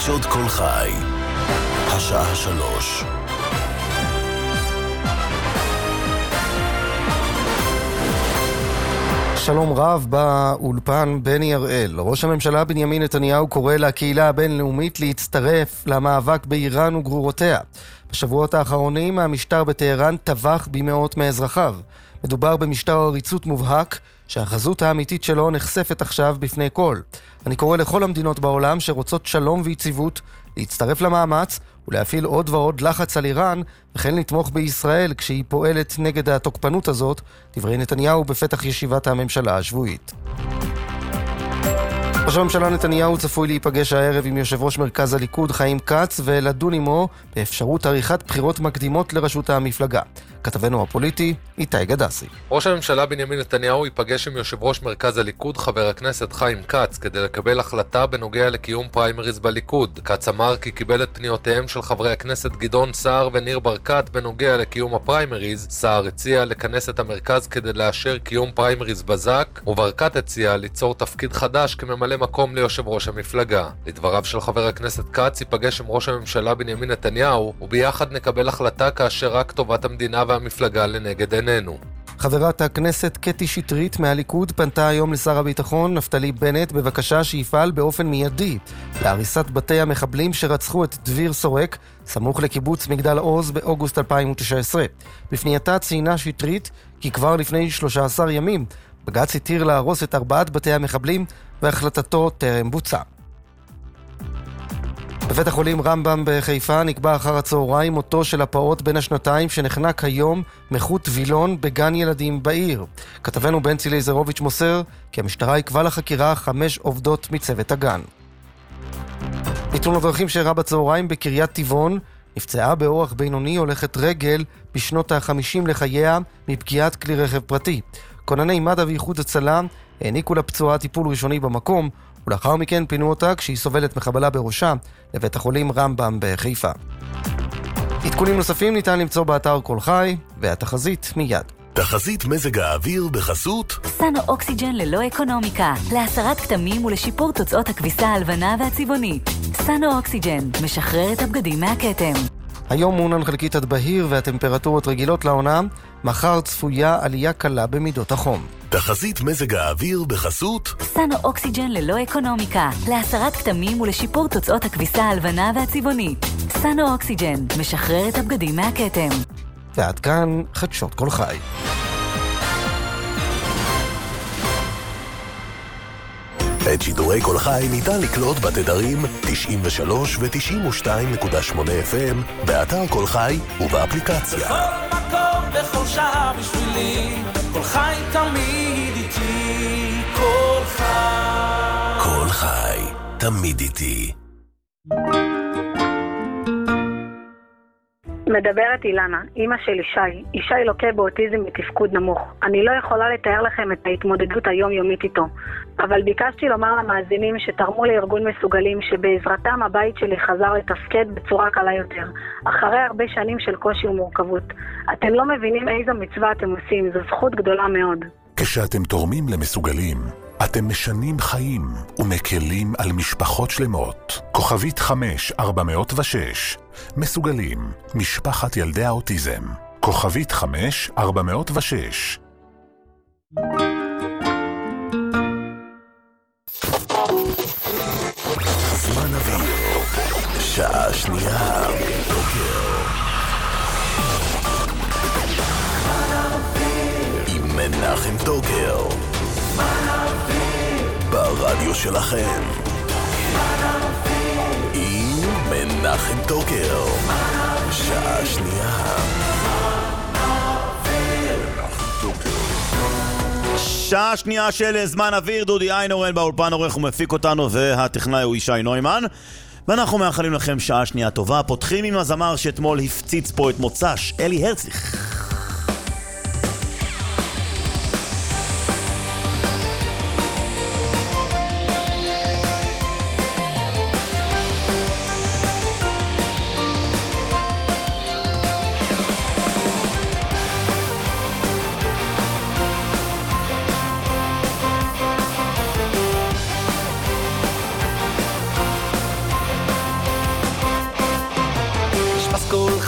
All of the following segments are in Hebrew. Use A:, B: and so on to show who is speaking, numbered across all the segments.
A: חדשות כל חי, השעה 3.
B: שלום רב באולפן בני הראל. ראש הממשלה בנימין נתניהו קורא לקהילה הבינלאומית להצטרף למאבק באיראן וגרורותיה. בשבועות האחרונים המשטר בטהרן טבח במאות מאזרחיו. מדובר במשטר עריצות מובהק שהחזות האמיתית שלו נחשפת עכשיו בפני כל. אני קורא לכל המדינות בעולם שרוצות שלום ויציבות להצטרף למאמץ ולהפעיל עוד ועוד לחץ על איראן, וכן לתמוך בישראל כשהיא פועלת נגד התוקפנות הזאת, דברי נתניהו בפתח ישיבת הממשלה השבועית. ראש הממשלה נתניהו צפוי להיפגש הערב עם יושב ראש מרכז הליכוד חיים כץ ולדון עמו באפשרות עריכת בחירות מקדימות לראשות המפלגה. כתבנו הפוליטי איתי גדסי.
C: ראש הממשלה בנימין נתניהו ייפגש עם יושב ראש מרכז הליכוד חבר הכנסת חיים כץ כדי לקבל החלטה בנוגע לקיום פריימריז בליכוד. כץ אמר כי קיבל את פניותיהם של חברי הכנסת גדעון סער וניר ברקת בנוגע לקיום הפריימריז. סער הציע לכנס את המרכז כדי לאשר קיום פריימריז בזק, וברקת הציע ליצור תפקיד חדש כממלא מקום ליושב ראש המפלגה. לדבריו של חבר הכנסת כץ ייפגש עם ראש הממשלה בנימין נתניהו וביחד נקבל החלטה כאשר רק טובת המדינה והמפלגה לנגד עינינו.
B: חברת הכנסת קטי שטרית מהליכוד פנתה היום לשר הביטחון נפתלי בנט בבקשה שיפעל באופן מיידי להריסת בתי המחבלים שרצחו את דביר סורק סמוך לקיבוץ מגדל עוז באוגוסט 2019. בפנייתה ציינה שטרית כי כבר לפני 13 ימים בג"ץ התיר להרוס את 4 בתי המחבלים והחלטתו טרם בוצע. בבית החולים רמב"ם בחיפה נקבע אחר הצהריים מותו של הפעוט בן השנתיים שנחנק היום מחוט וילון בגן ילדים בעיר. כתבנו בנצי לייזרוביץ' מוסר כי המשטרה עיכבה לחקירה 5 עובדות מצוות הגן. בתאונת דרכים שאירעה בצהריים בקריית טבעון נפצעה באורח בינוני הולכת רגל בשנות ה-50 לחייה מפגיעת כלי רכב פרטי. כונני מד"א ואיחוד הצלה העניקו לפצועה טיפול ראשוני במקום, ולאחר מכן פינו אותה כשהיא סובלת מחבלה בראשה לבית החולים רמב"ם בחיפה. עדכונים נוספים ניתן למצוא באתר כל חי, והתחזית מיד.
A: תחזית מזג האוויר בחסות
D: סנו אוקסיג'ן ללא אקונומיקה, להסרת כתמים ולשיפור תוצאות הכביסה הלבנה והצבעונית. סנו אוקסיג'ן משחרר את הבגדים מהכתם.
B: היום מעונן חלקית עד בהיר והטמפרטורות רגילות לעונה. מחר צפויה עלייה קלה במידות החום.
A: תחזית מזג האוויר בחסות
D: סנו אוקסיג'ן ללא אקונומיקה, להסרת כתמים ולשיפור תוצאות הכביסה הלבנה והצבעונית. סנו אוקסיג'ן משחרר את הבגדים מהכתם.
B: ועד כאן חדשות כל חי.
A: את שידורי כל חי ניתן לקלוט בתדרים 93 ו-92.8 FM באתר כל חי ובאפליקציה.
E: בכל מקום, בכל שעה בשבילי, כל חי תמיד איתי, כל חי.
A: כל חי, תמיד איתי.
F: מדברת אילנה, אמא של ישי לוקה באוטיזם בתפקוד נמוך. אני לא יכולה לתאר לכם את ההתמודדות היומיומית איתו, אבל ביקשתי לומר למאזינים שתרמו לארגון מסוגלים שבעזרתם הבית שלי חזר לתפקד בצורה קלה יותר, אחרי הרבה שנים של קושי ומורכבות. אתם לא מבינים איזו מצווה אתם עושים, זו זכות גדולה מאוד.
G: כשאתם תורמים למסוגלים, אתם משנים חיים ומקלים על משפחות שלמות. כוכבית 5406. מסוגלים, משפחת ילדי האוטיזם. כוכבית 5406.
A: זמן אוויר, שעה שנייה בבוקר. עם מנחם טוקר. ברדיו שלכם. עם מנחם טוקר. שעה שנייה.
H: שעה שנייה של זמן אוויר. דודי איינורן באולפן עורך ומפיק אותנו, והטכנאי הוא ישי נוימן, ואנחנו מאחלים לכם שעה שנייה טובה. פותחים עם הזמר שאתמול הפציץ פה את מוצ"ש, אלי הרצליך.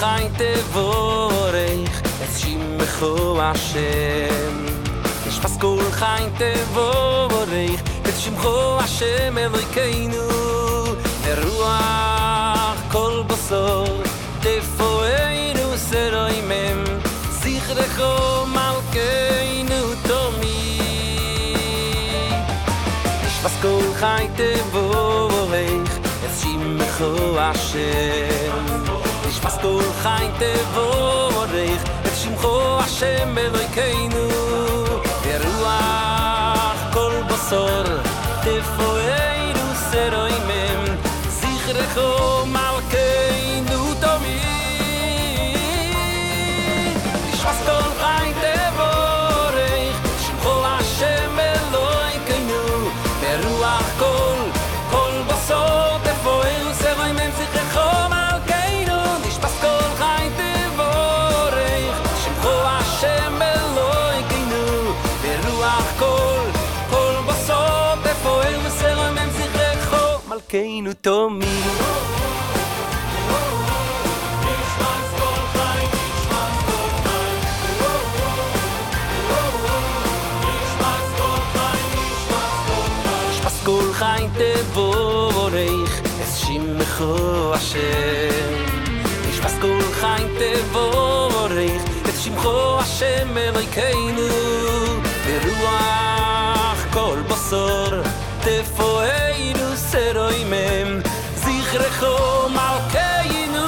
E: חי תבורך את שמחו השם נשפס כל חי תבורך את שמחו השם אלוהינו ברוח כל בשור תפואנו סרוימם זכרךו מלכנו תמיד נשפס כל חי תבורך את שמחו השם נשפס כל חי תבורך את שמחו השם אלוהינו ברוח כל בשור תפואנו סרוימם זכרךו מלכנו תמיד נשפס כל חי תבורך שמחו השם אלוהינו ברוח כל בשור תפואנו סרוימם זכרךו מלכנו נשפס כל חי תבורך שמחו השם אלוהינו ברוח כל בשור תפואנו סרוימם זכרךו מלכנו תמיד כל חי תבורך את שמחו השם נשפס כל חי תבורך את שמחו השם אלוהינו ברוח כל בשור תפואנו סרוימם זכרךו מלכנו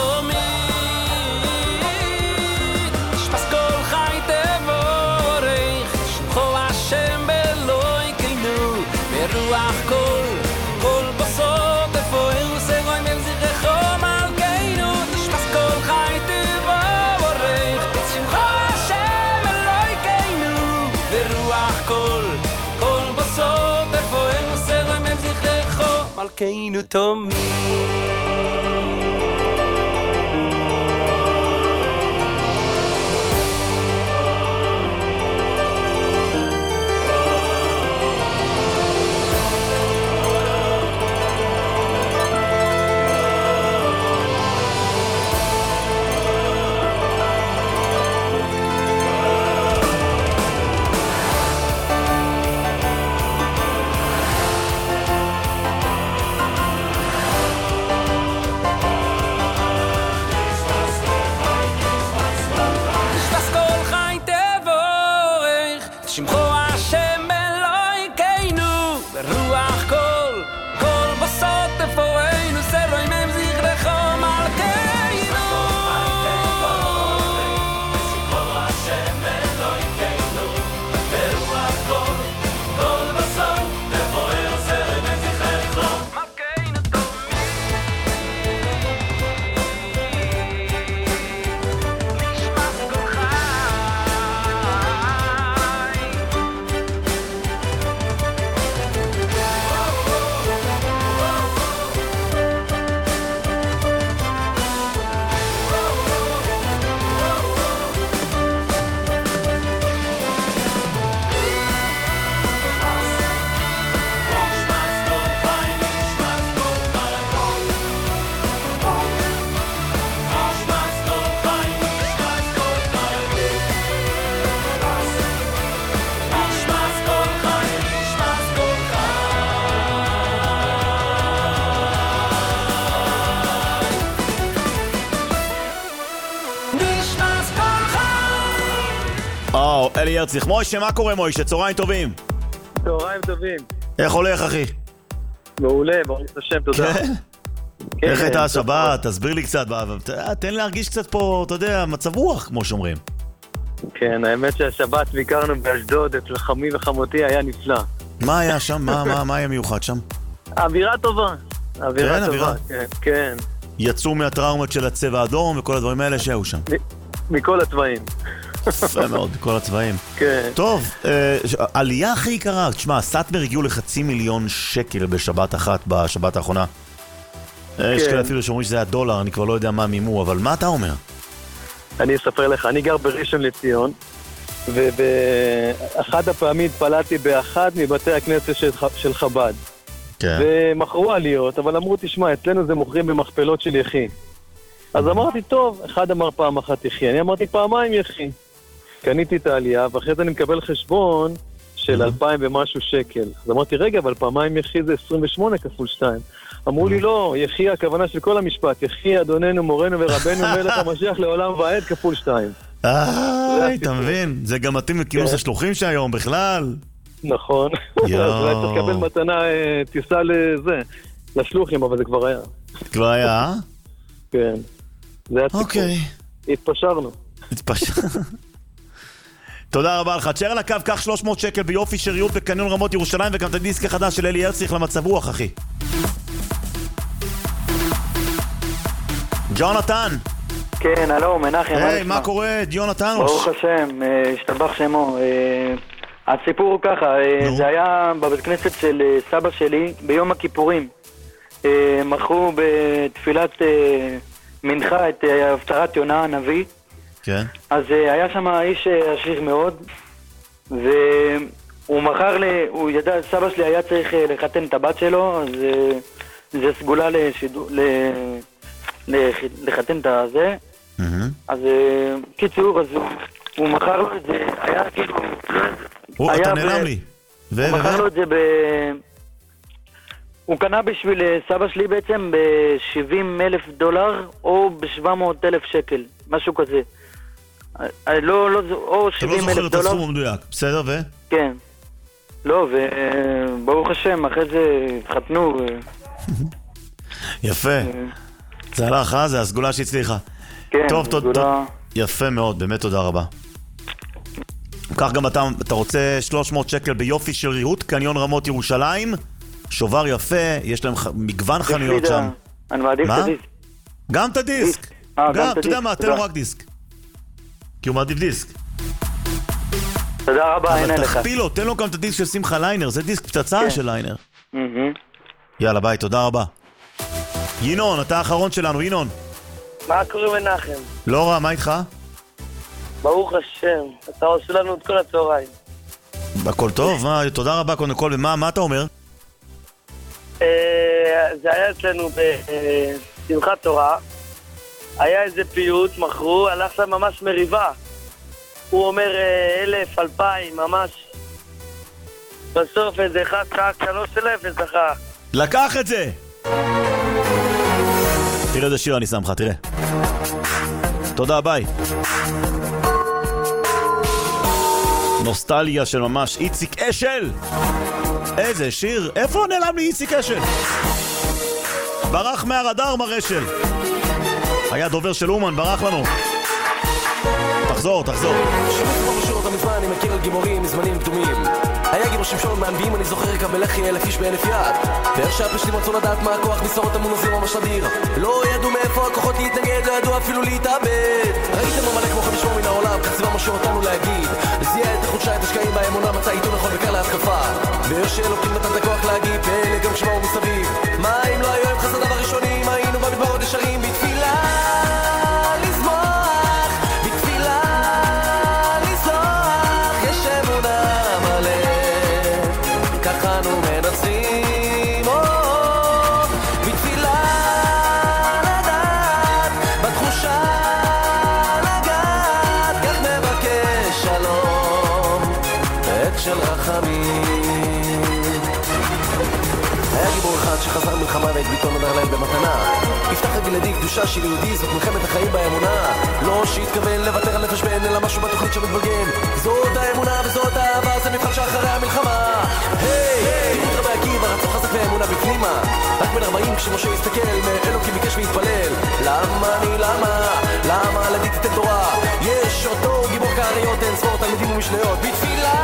E: תמיד נשפס כל חי תבורך שמחו השם אלוהינו ברוח כל בשור תפואנו סרוימם זכרךו מלכנו נשפס כל חי תבורך את שמחו השם אלוהינו ברוח כל בשור תפואנו סרוימם זכרךו מלכנו תמיד
H: אלי הרציך. מוישה, מה קורה מוישה? צהריים טובים.
I: צהריים טובים.
H: איך הולך אחי?
I: מעולה, ברוך השם, תודה.
H: איך הייתה השבת? תסביר לי קצת, תן להרגיש קצת פה, אתה יודע, מצב רוח, כמו שאומרים.
I: כן, האמת שהשבת ביקרנו באשדוד, אצל חמי וחמותי, היה נפלא.
H: מה היה שם? מה היה מיוחד שם?
I: אווירה טובה.
H: כן, אווירה?
I: כן.
H: יצאו מהטראומות של הצבע האדום וכל הדברים האלה שהיו שם.
I: מכל הצבעים.
H: יפה מאוד, בכל הצבעים.
I: כן.
H: טוב, עלייה הכי יקרה, תשמע, סאטמר הגיעו ל$500,000 בשבת אחת, בשבת האחרונה. יש כאלה אפילו שאומרים שזה היה דולר, אני כבר לא יודע מה מימו, אבל מה אתה אומר?
I: אני אספר לך, אני גר בראשון לציון, ובאחד הפעמים התפללתי באחד מבתי הכנסת של חב"ד.
H: כן.
I: ומכרו עליות, אבל אמרו, תשמע, אצלנו זה מוכרים במכפלות של יחי. אז אמרתי, טוב, אחד אמר פעם אחת יחי, אני אמרתי פעמיים יחי. קניתי את העלייה, ואחרי זה אני מקבל חשבון של 2,000 ומשהו שקל. אז אמרתי, רגע, אבל פעמיים יחי זה 28 כפול 2. אמרו לי, לא, יחי הכוונה של כל המשפט, יחי אדוננו, מורנו ורבנו, מלך המשיח לעולם ועד כפול 2.
H: אתה מבין? זה גם מתאים לכינוס השלוחים שהיום בכלל.
I: נכון. אז אולי צריך לקבל מתנה, טיסה לזה, לשלוחים, אבל זה כבר היה.
H: כבר היה?
I: כן. זה היה סיפור. התפשרנו.
H: תודה רבה לך. תשאר על הקו, קח 300 שקל ביופי שריות בקניון רמות ירושלים, וגם את הדיסק החדש של אלי הרציך למצב רוח, אחי. ג'ונתן.
J: כן, הלו, מנחם.
H: היי, מה קורה, ג'ונתן?
J: ברוך השם, השתבח שמו. הסיפור הוא ככה, זה היה בבית כנסת של סבא שלי ביום הכיפורים. מכרו בתפילת מנחה את הפטרת יונה הנביא.
H: כן.
J: אז היה שם איש עשיר מאוד, והוא מכר הוא ידע, סבא שלי היה צריך לחתן את הבת שלו, אז זה סגולה לחתן את הזה. אז קיצור, אז הוא מכר לו את זה, היה כאילו...
H: אתה נעלם לי.
J: הוא מכר לו את זה הוא קנה בשביל סבא שלי בעצם $70,000 או $700,000 שקל, משהו כזה. לא, או $70,000.
H: אתה לא זוכר את הסכום המדויק, בסדר ו?
J: כן. לא, וברוך השם, אחרי זה התחתנו.
H: יפה. זה הלך, זה הסגולה שהצליחה.
J: כן,
H: סגולה. יפה מאוד, באמת תודה רבה. כך גם אתה רוצה 300 שקל ביופי של ריהוט, קניון רמות ירושלים, שובר יפה, יש להם מגוון חנויות שם.
J: אני מעדיף את הדיסק.
H: גם את הדיסק. אתה יודע מה, תן לו רק דיסק. כי הוא מעדיף דיסק.
J: תודה רבה, אין אליך.
H: אבל תכפיל לו, תן לו גם את הדיסק של שמחה ליינר, זה דיסק פצצה של ליינר. יאללה ביי, תודה רבה. ינון, אתה האחרון שלנו, ינון.
K: מה קורה מנחם?
H: לא רע, מה איתך?
K: ברוך השם, אתה עושה לנו את כל הצהריים.
H: הכל טוב, תודה רבה קודם כל, ומה אתה אומר?
K: זה היה אצלנו בשמחת תורה, היה איזה פיוט, מכרו, הלך שם ממש מריבה. הוא אומר 1,000, 2,000, ממש. בסוף איזה אחד צעק 3,000 זכה.
H: לקח את זה! תראה איזה שיר אני שם לך, תראה. תודה, ביי. נוסטליה של ממש. איציק אשל! איזה שיר? איפה נעלם לי איציק אשל? ברח מהרדאר מרשל. היה דובר של אומן, ברח לנו. תחזור.
L: אני מכיר על גימורים מזמנים קדומים. היה גיבור שמשון מהנביאים, אני זוכר לקבל אחי 1,000 איש ב1,000 יד. והרש"פ רצו לדעת מה הכוח מסורת המונזים ממש אדיר. לא ידעו מאיפה הכוחות להתנגד, לא ידעו אפילו להתאבד. ראיתם המלא כמו 5 מן העולם, כך צבא משהו אותנו להגיד. זיהה את החולשה, את השקעים באמונה, מצא איתו נכון וקר להתקפה. והרש"א אלוקים נתן את הכוח להגיד, פלא גם כשמעו מסביב. מה אם לא היו עם חסדיו הראשונים, היינו במדברות ישרים בתפילה שחזר מלחמה ואת ביתו נדר להם במתנה. יפתח הגלעדי, קדושה של יהודי, זאת מלחמת החיים באמונה. לא שהתכוון לוותר על נפש בן, אלא משהו בתוכנית שמתבלגן. זאת האמונה וזאת האהבה, זה מבחן שאחרי המלחמה. היי, תראו רבי עקיבא, רצון חזק ואמונה בפנימה. רק בן 40 כשמשה הסתכל, מאלוקים ביקש להתפלל. למה לדי תיתן תורה? יש אותו גיבור כאריות, אין ספור תלמידים ומשניות. בתפילה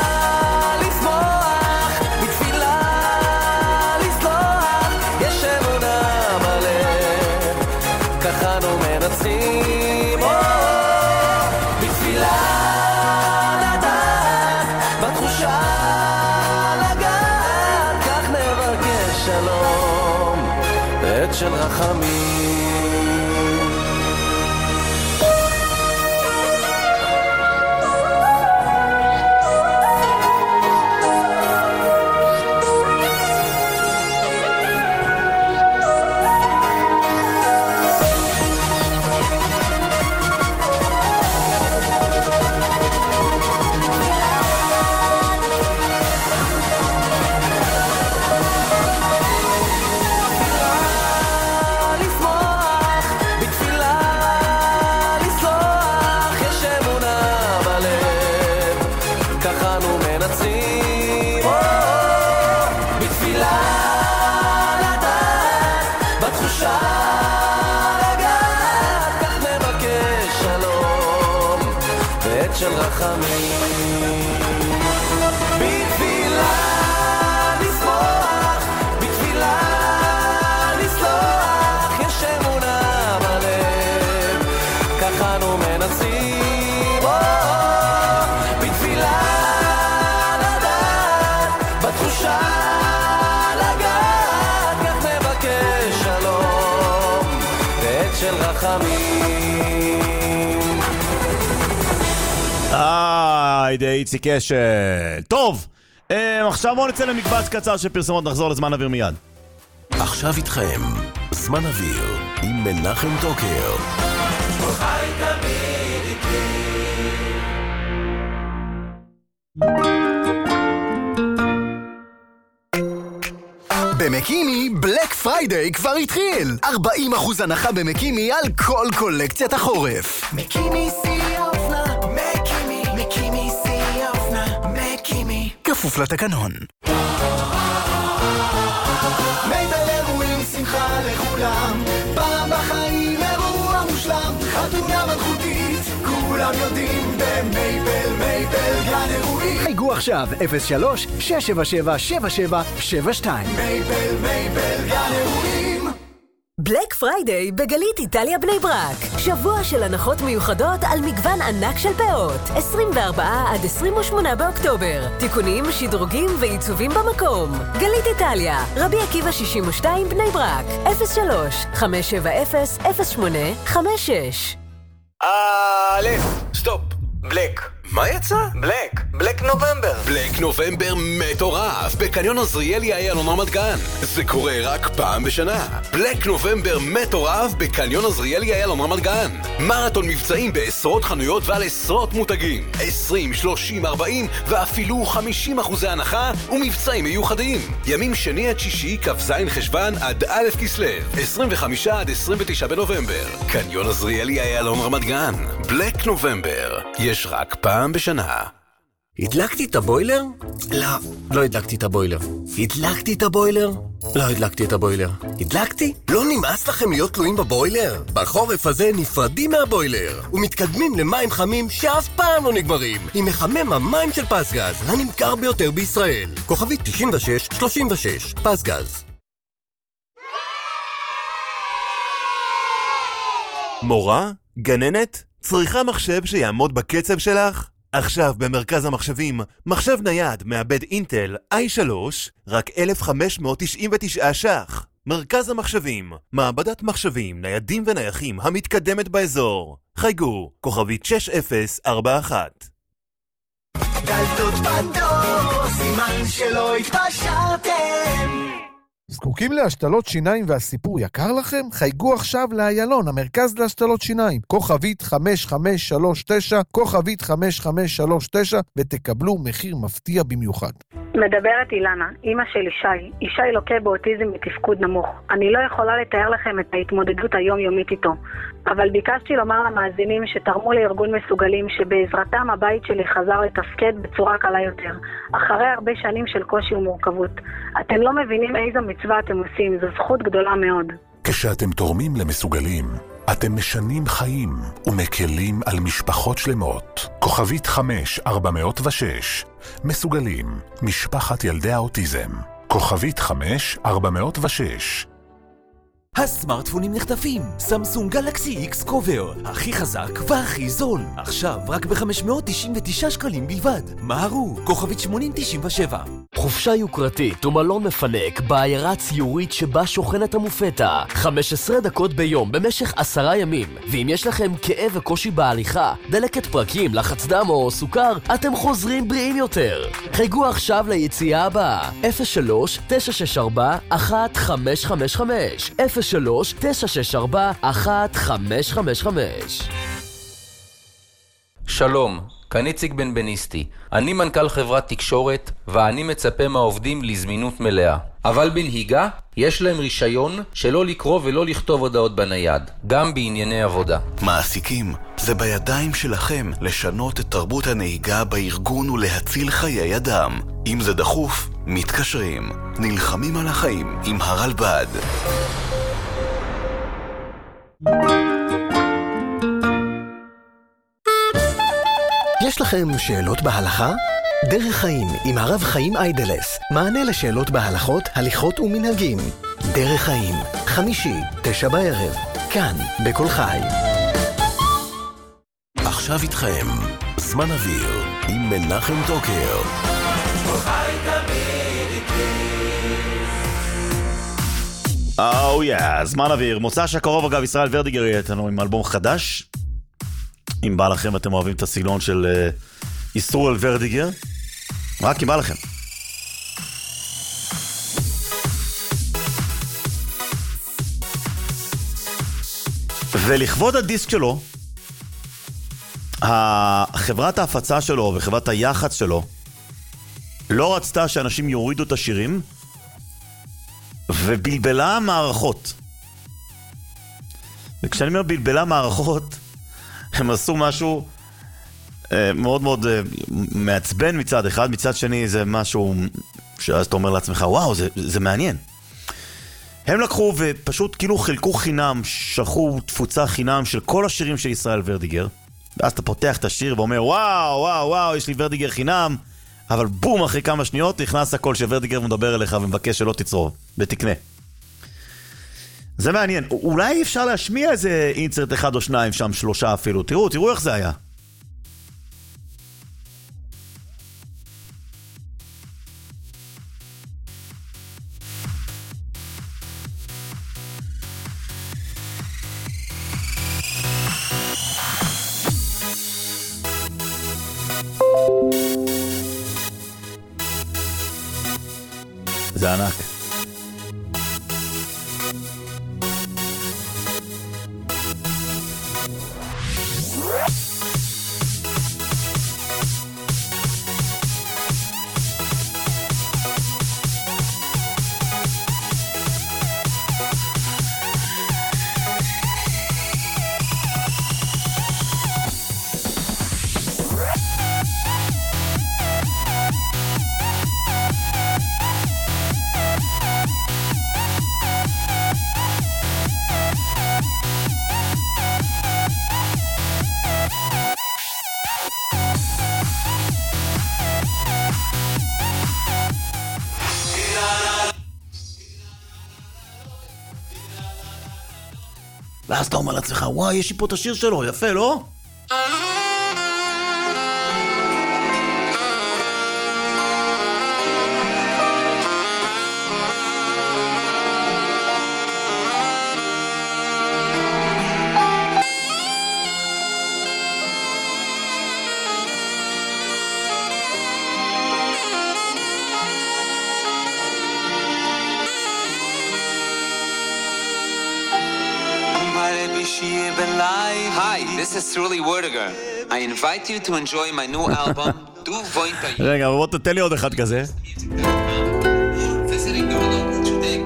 L: אנו מנצחים, בתפילה לדעת, בתחושה לגעת, כך נבקש שלום, עת של רחמים. רחמים. בתפילה נשמח, בתפילה נסלח, יש אמונה בלב, ככה אנו מנצחים. בתפילה לדעת, בתחושה לגעת, כך נבקש שלום בעת של רחמים.
H: די איציק אשל. טוב, עכשיו בואו נצא למקבץ קצר של פרסומות, נחזור לזמן אוויר מיד.
A: עכשיו איתכם, זמן אוויר עם מנחם טוקר.
L: חי תמיד איתי.
M: במקימי בלק פריידיי כבר התחיל. 40% הנחה במקימי על כל קולקציית החורף. מקימי שיא האופנה, מקימי שיא האופנה, מקימי. כפוף לתקנון. מייבל אירועים שמחה לכולם, פעם בחיים אירוע מושלם, חתונה מלכותית, כולם יודעים במייבל גן אירועים. חייגו עכשיו 03-677-7772. מייבל גן אירועים.
N: בלק פריידיי בגלית איטליה בני ברק. שבוע של הנחות מיוחדות על מגוון ענק של פאות. 24 עד 28 באוקטובר. תיקונים, שדרוגים ועיצובים במקום. גלית איטליה, רבי עקיבא 62 בני ברק. 03-570-0856.
M: סטופ. בלק. מה יצא? בלק נובמבר.
A: בלק נובמבר מטורף בקניון עזריאלי איילון רמת גן. זה קורה רק פעם בשנה. בלק נובמבר מטורף בקניון עזריאלי איילון רמת גן. מרתון מבצעים בעשרות חנויות ועל עשרות מותגים. 20, 30, 40 ואפילו 50% הנחה ומבצעים מיוחדים. ימים שני עד שישי, כ"ז חשבן עד א' כסלו. 25 עד 29 בנובמבר. קניון עזריאלי איילון רמת גן. בלק נובמבר. יש רק פעם בשנה.
M: הדלקתי את הבוילר? לא הדלקתי את הבוילר. הדלקתי את הבוילר? לא הדלקתי את הבוילר. הדלקתי? לא נמאס לכם להיות תלויים בבוילר? בחורף הזה נפרדים מהבוילר ומתקדמים למים חמים שאף פעם לא נגמרים עם מחמם המים של פסגז, הנמכר ביותר בישראל. כוכבית 9636 פסגז.
O: מורה? גננת? צריכה מחשב שיעמוד בקצב שלך? עכשיו במרכז המחשבים, מחשב נייד מעבד אינטל i3, רק 1,599 ש"ח. מרכז המחשבים, מעבדת מחשבים, ניידים ונייחים המתקדמת באזור. חייגו, כוכבית 6041.
L: דלתות פנדור, סימן שלא התפשרתם.
P: זקוקים להשתלות שיניים והסיפור יקר לכם? חייגו עכשיו לאיילון, המרכז להשתלות שיניים. כוכבית 5539, כוכבית 5539, ותקבלו מחיר מפתיע במיוחד.
F: מדברת אילנה, אמא של ישי לוקה באוטיזם בתפקוד נמוך. אני לא יכולה לתאר לכם את ההתמודדות היומיומית איתו, אבל ביקשתי לומר למאזינים שתרמו לארגון מסוגלים שבעזרתם הבית שלי חזר לתפקד בצורה קלה יותר, אחרי הרבה שנים של קושי ומורכבות. אתם לא מבינים איזו מצווה אתם עושים, זו זכות גדולה מאוד.
G: כשאתם תורמים למסוגלים, אתם משנים חיים ומקלים על משפחות שלמות. כוכבית 5406. מסוגלים, משפחת ילדי האוטיזם. כוכבית 5406.
Q: הסמארטפונים נחטפים. סמסונג גלקסי X קובר, הכי חזק והכי זול. עכשיו רק ב-599 שקלים בלבד. מהרו, כוכבית 8097.
L: חופשה יוקרתית ומלון מפנק בעיירה הציורית שבה שוכנת המופתה. 15 דקות ביום במשך 10 ימים. ואם יש לכם כאב וקושי בהליכה, דלקת פרקים, לחץ דם או סוכר, אתם חוזרים בריאים יותר. חייגו עכשיו ליציאה הבאה. 03-964-1555. 03-964-1555.
R: שלום, כאן איציק בן בניסטי. אני מנכ"ל חברת תקשורת, ואני מצפה מהעובדים לזמינות מלאה. אבל בנהיגה, יש להם רישיון שלא לקרוא ולא לכתוב הודעות בנייד, גם בענייני עבודה.
A: מעסיקים, זה בידיים שלכם לשנות את תרבות הנהיגה בארגון ולהציל חיי אדם. אם זה דחוף, מתקשרים. נלחמים על החיים עם הרלב"ד.
M: יש
S: יש לכם שאלות בהלכה? דרך חיים עם הרב חיים איידלס, מענה לשאלות בהלכות, הליכות ומנהגים. דרך חיים, חמישי, 9 בערב, כאן, בכל חי.
M: עכשיו איתכם, זמן אוויר, עם מנחם טוקר.
E: כל חי תמיד איתי.
H: זמן אוויר. מוצא שהקרוב אגב, ישראל ורדיגר יהיה איתנו עם אלבום חדש. אם בא לכם ואתם אוהבים את הסגנון של ישראל ורדיגר, רק אם בא לכם. ולכבוד הדיסק שלו, חברת ההפצה שלו וחברת היח"צ שלו לא רצתה שאנשים יורידו את השירים ובלבלה מערכות. וכשאני אומר בלבלה מערכות, הם עשו משהו מאוד מאוד מעצבן מצד אחד, מצד שני זה משהו שאז אתה אומר לעצמך, וואו, זה מעניין. הם לקחו ופשוט כאילו חילקו חינם, שלחו תפוצה חינם של כל השירים של ישראל ורדיגר, ואז אתה פותח את השיר ואומר, וואו, וואו, וואו, יש לי ורדיגר חינם, אבל בום, אחרי כמה שניות נכנס הכל שוורדיגר מדבר אליך ומבקש שלא תצרוב, ותקנה. זה מעניין. אולי אפשר להשמיע איזה אינסרט אחד או שניים שם, 3 אפילו. תראו איך זה היה. זה ענק. ואז אתה אומר לעצמך, וואי, יש לי פה את השיר שלו, יפה, לא?
T: Hi, this is Surly Werdiger. I invite you to enjoy my new album, Du Vointa.
H: רגע, בוא תתן לי עוד אחד כזה.
T: Visiting your local today.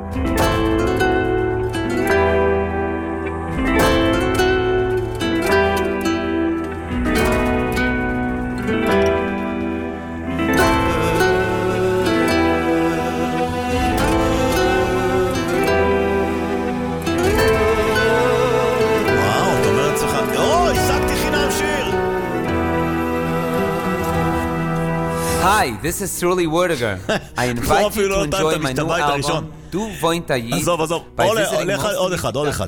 R: Hi, this is Surly Werdiger. I invite you to enjoy my new album, Du Vointa Yid.
H: עזוב. עוד אחד.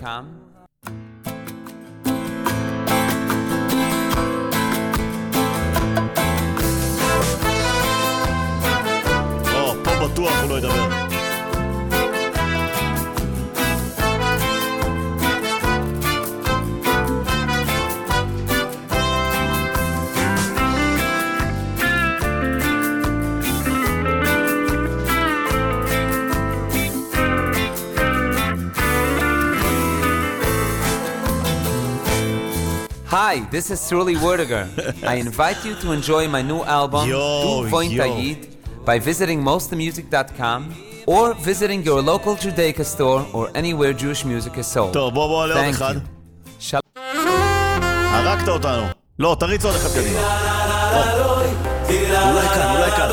H: פה בטוח הוא לא ידבר.
R: Hi, this is Surly Werdiger. I invite you to enjoy my new album, Du Vointa Yid, by visiting mostthemusic.com or visiting your local Judaica store or anywhere Jewish music is sold.
H: טוב, בוא לעוד אחד. הרגת אותנו. לא, תריץ עוד אחד קדימה. אולי כאן.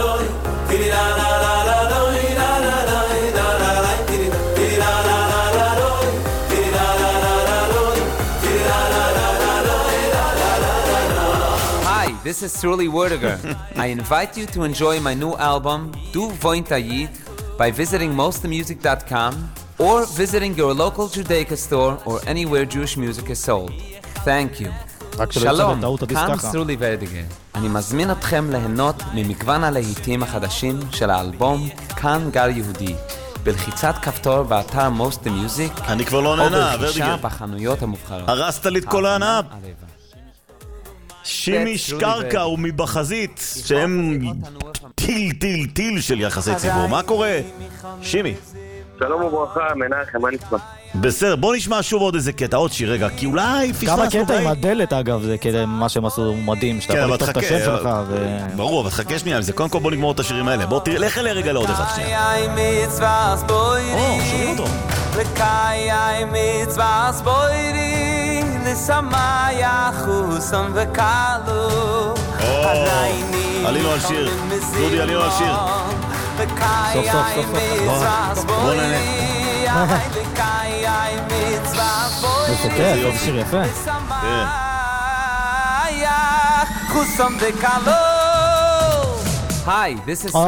T: this is Surly Werdiger. I invite you to enjoy my new album, Du Vointayit, by visiting mostthemusic.com or visiting your local Judaica store or anywhere Jewish music is sold. Thank you. שלום, כאן סרולי ורדיגר. אני מזמין אתכם ליהנות ממגוון הלהיטים החדשים של האלבום כאן גר יהודי, בלחיצת כפתור באתר Most the Music,
H: אני כבר לא נהנה, ורדיגר.
T: או ברכישה בחנויות המובחרות.
H: הרסת לי את כל ההנאה. שימי שקרקה ומבחזית, שהם טיל של יחסי ציבור. מה קורה? שימי.
U: שלום וברכה, מנחם, מה נשמע?
H: בסדר, בוא נשמע שוב עוד איזה קטע, עוד שיר רגע, כי אולי פספסנו.
V: כמה קטע עם הדלת אגב, זה כדי מה שהם עשו מדהים, שאתה יכול לכתוב את השם שלך
H: ברור, אבל תחכה שנייה עם זה, קודם כל בוא נגמור את השירים האלה, בוא תראה, לך אלי רגע לעוד אחד שנייה. שומעים אותו. עלי לו על שיר, דודי עלי לו על שיר. סוף בוא נהנה.
V: זה כיף, זה שיר יפה.
T: היי, this is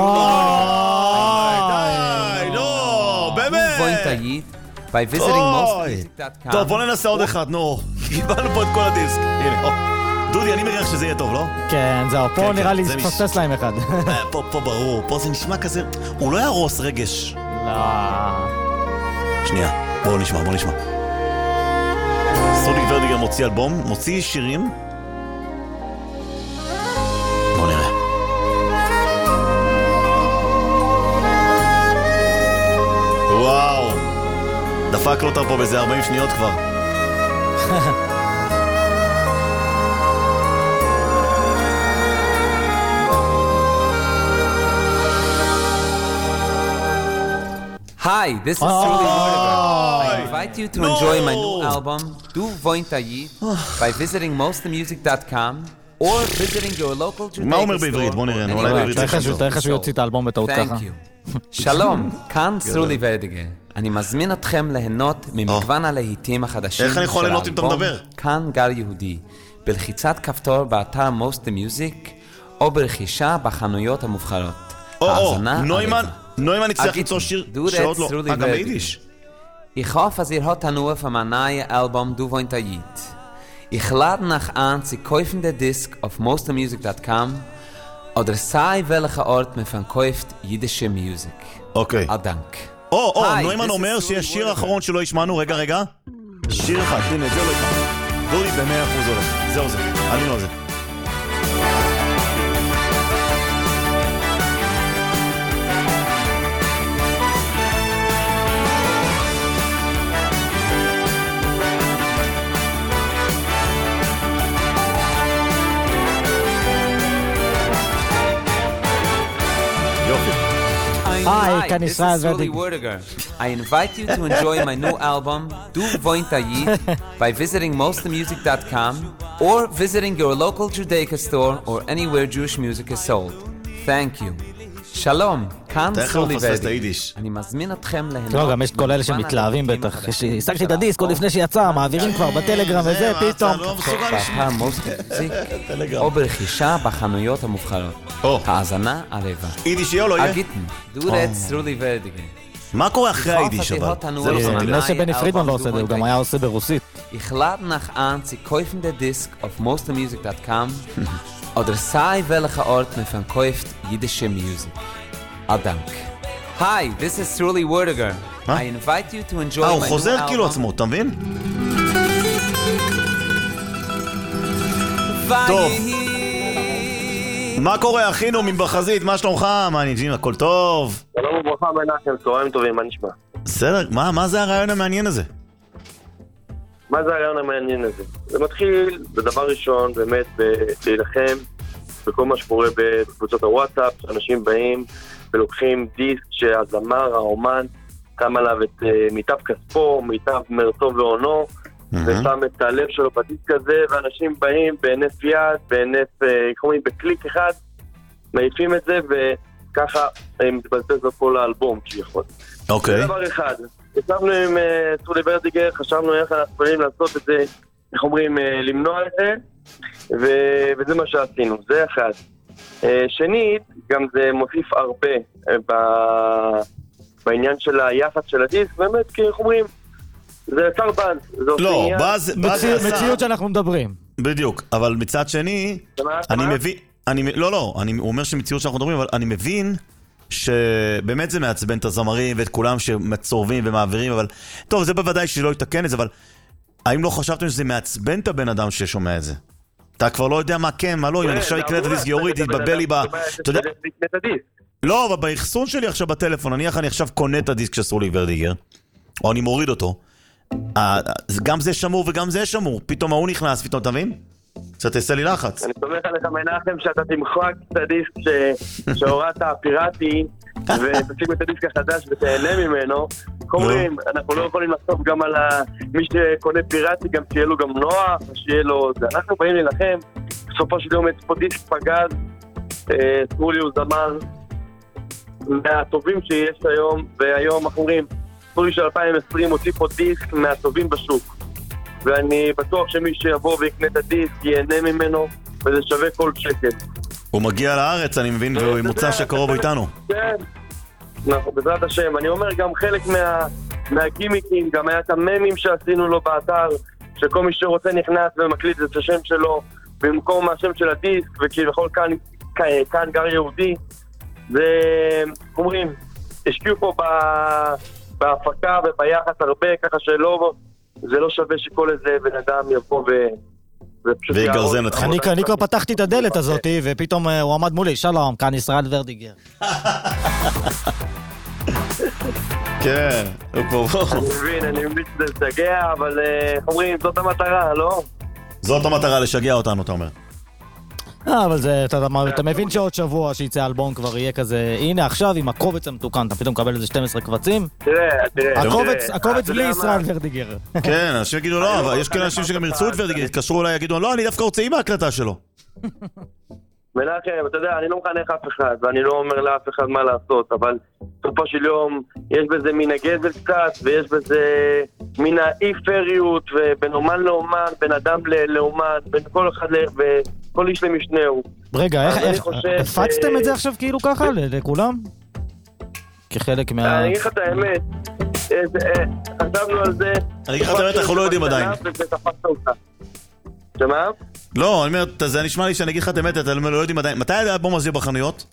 H: לא, באמת.
T: by visiting mostmusic.com.
H: טוב, בוא ננסה עוד אחד, נו. קיבלנו פה את כל הדיסק. הנה, דודי, אני מריח שזה יהיה טוב, לא?
V: כן, זהו, פה נראה לי פספס להם אחד.
H: פה ברור, פה זה נשמע כזה, הוא לא ירוס רגש.
V: לא.
H: שנייה, בואו נשמע. סרולי ורדיגר מוציא אלבום, מוציא שירים. בואו נראה. וואו, דפק לו אותה פה באיזה 40 שניות כבר.
T: Hi, this is Surly Werdiger. I invite you to enjoy my new album, Du Vointayit, by visiting mostthemusic.com or visiting your local Judaica store.
H: מה אומר בעברית? בוא נראה, אולי בעברית זה חשוב.
V: תראה שהוא יוציא את האלבום בטעות ככה.
T: שלום, כאן סרולי ורדיגר. אני מזמין אתכם ליהנות ממגוון הלהיטים החדשים
H: איך אני יכול ליהנות אם אתה מדבר?
T: כאן גר יהודי, בלחיצת כפתור באתר Most the Music או ברכישה בחנויות המובחרות.
H: נוימן הצליח למצוא שיר שעוד לא, גם ביידיש.
T: Ich hoffe, ihr habt nur von meinem neuen Album Du Vointayit. Ich lade nach an, Sie kaufen den Disc auf mostthemusic.com oder sei welcher Ort man verkauft jüdische Musik.
H: אוקיי.
T: Dank.
H: נוימן אומר שיש שיר האחרון שלא ישמענו, רגע. שיר אחד, הנה, זה לא ישמע. דודי ב-100% הולך. זהו זה, עלינו על זה.
V: Hi, כאן ישראל
T: ורדיגר. I invite you to enjoy my new album, Du Vointayit, by visiting mostthemusic.com or visiting your local Judaica store or anywhere Jewish music is sold. Thank you. שלום, כאן סרולי ורדיגר. אני מזמין אתכם ליהנות.
V: לא, גם יש את כל אלה שמתלהבים בטח. השגתי את הדיסק עוד לפני שיצא, מעבירים כבר בטלגרם וזה, פתאום.
T: באתר מוסט או ברכישה בחנויות המובחרות. האזנה ערבה.
H: יידיש יהיה או לא יהיה?
T: אגיטן, דורת סרולי ורדיגר.
H: מה קורה אחרי היידיש אבל? זה לא שמתי.
V: לא שבני פרידמן לא עושה את זה, הוא גם היה עושה ברוסית.
T: Ich lade nach an, Sie kaufen den Disc auf mostthemusic.com oder sei welcher Ort man verkauft jüdische Musik. Dank. Hi, this is Surly Werdiger. I invite you to enjoy my new album.
H: הוא חוזר כאילו עצמו, אתה מבין? טוב. מה קורה אחינו מבחזית? מה שלומך? מה העניינים? הכל טוב?
U: שלום וברכה מנחם, צהריים טובים, מה נשמע?
H: בסדר, מה זה הרעיון המעניין הזה?
U: מה זה הרעיון המעניין הזה? זה מתחיל בדבר ראשון באמת להילחם בכל מה שקורה בקבוצות הוואטסאפ, שאנשים באים ולוקחים דיסק שהזמר, האומן, שם עליו את מיטב כספו, מיטב מרצו ועונו, ושם את הלב שלו בדיסק הזה, ואנשים באים בהינף יד, בקליק אחד, מעיפים את זה, וככה מתבזבז לו כל האלבום שיכול.
H: אוקיי.
U: זה דבר אחד. ישבנו עם סרולי ורדיגר, חשבנו איך אנחנו יכולים לעשות את זה, איך אומרים, למנוע את זה, וזה מה שעשינו, זה אחד. שנית, גם זה מוסיף הרבה בעניין של היחס של הדיסק, באמת, כי איך אומרים, זה יצר באז.
H: לא, באז
V: מציאות שאנחנו מדברים.
H: בדיוק, אבל מצד שני, אני מבין, לא, הוא אומר שמציאות שאנחנו מדברים, אבל אני מבין שבאמת זה מעצבן את הזמרים ואת כולם שמצורבים ומעבירים, אבל טוב, זה בוודאי שלא יתקן את זה, אבל האם לא חשבתם שזה מעצבן את הבן אדם ששומע את זה? אתה כבר לא יודע מה כן, מה לא, אם אני עכשיו יקנה את הדיסק יוריד, יתבלבל לי אתה יודע... לא, אבל באחסון שלי עכשיו בטלפון, אני עכשיו קונה את הדיסק של סרולי ורדיגר, או אני מוריד אותו, גם זה שמור וגם זה שמור, פתאום ההוא נכנס, פתאום תבין? קצת תעשה לי לחץ.
U: אני סומך עליך מנחם שאתה תמחק את הדיסק שהורדת הפיראטי ותשיג את הדיסק החדש ותהנה ממנו. אומרים, אנחנו לא יכולים לחשוב גם על מי שקונה פיראטי, גם שיהיה לו גם נוח, שיהיה לו... אנחנו באים להילחם, בסופו של יום יש פה דיסק פגז, סרולי הוא זמר מהטובים שיש היום, והיום אנחנו אומרים, סרולי של 2020 הוציא פה דיסק מהטובים בשוק. ואני בטוח שמי שיבוא ויקנה את הדיסק ייהנה ממנו, וזה שווה כל שקל.
H: הוא מגיע לארץ, אני מבין, והוא מוצא שקרוב איתנו.
U: כן, אנחנו בעזרת השם. אני אומר גם חלק מהגימיקים, גם היה את הממים שעשינו לו באתר, שכל מי שרוצה נכנס ומקליט את השם שלו, במקום השם של הדיסק, וכביכול כאן גר יהודי. זה, אומרים, השקיעו פה בהפקה וביחס הרבה, ככה שלא... זה לא שווה שכל איזה בן אדם יבוא
H: ויגרזן אתכם.
V: אני כבר פתחתי את הדלת הזאת, ופתאום הוא עמד מולי, שלום, כאן ישראל ורדיגר.
H: כן, הוא כבר...
U: אני מבין שזה לשגע, אבל אומרים, זאת המטרה, לא?
H: זאת המטרה, לשגע אותנו, אתה אומר.
V: אבל אתה מבין שעוד שבוע שיצא אלבום כבר יהיה כזה, הנה עכשיו עם הקובץ המתוקן, אתה פתאום מקבל איזה 12 קבצים?
U: תראה.
V: הקובץ בלי ישראל ורדיגר.
H: כן, אנשים יגידו לא, אבל יש כאלה אנשים שגם ירצו את ורדיגר, יתקשרו אולי, יגידו לא, אני דווקא רוצה עם ההקלטה שלו.
U: מנחם, אתה יודע, אני לא מחנך אף אחד, ואני לא אומר לאף אחד מה לעשות, אבל בסופו של יום יש בזה מן הגזל קצת, ויש בזה מן האי-פריות, ובין אומן לאומן, בין אדם לאומן, בין כל אחד וכל איש למשנהו.
V: רגע, איך הפצתם את זה עכשיו כאילו ככה לכולם? כחלק מה...
U: אני אגיד לך את האמת, חשבנו על זה...
H: אני אגיד לך את האמת, אנחנו לא יודעים עדיין.
U: שמה?
H: לא, אני אומר, זה נשמע לי שאני אגיד לך את האמת, אתה לא יודעים עדיין. מתי האלבום הזה בחנויות?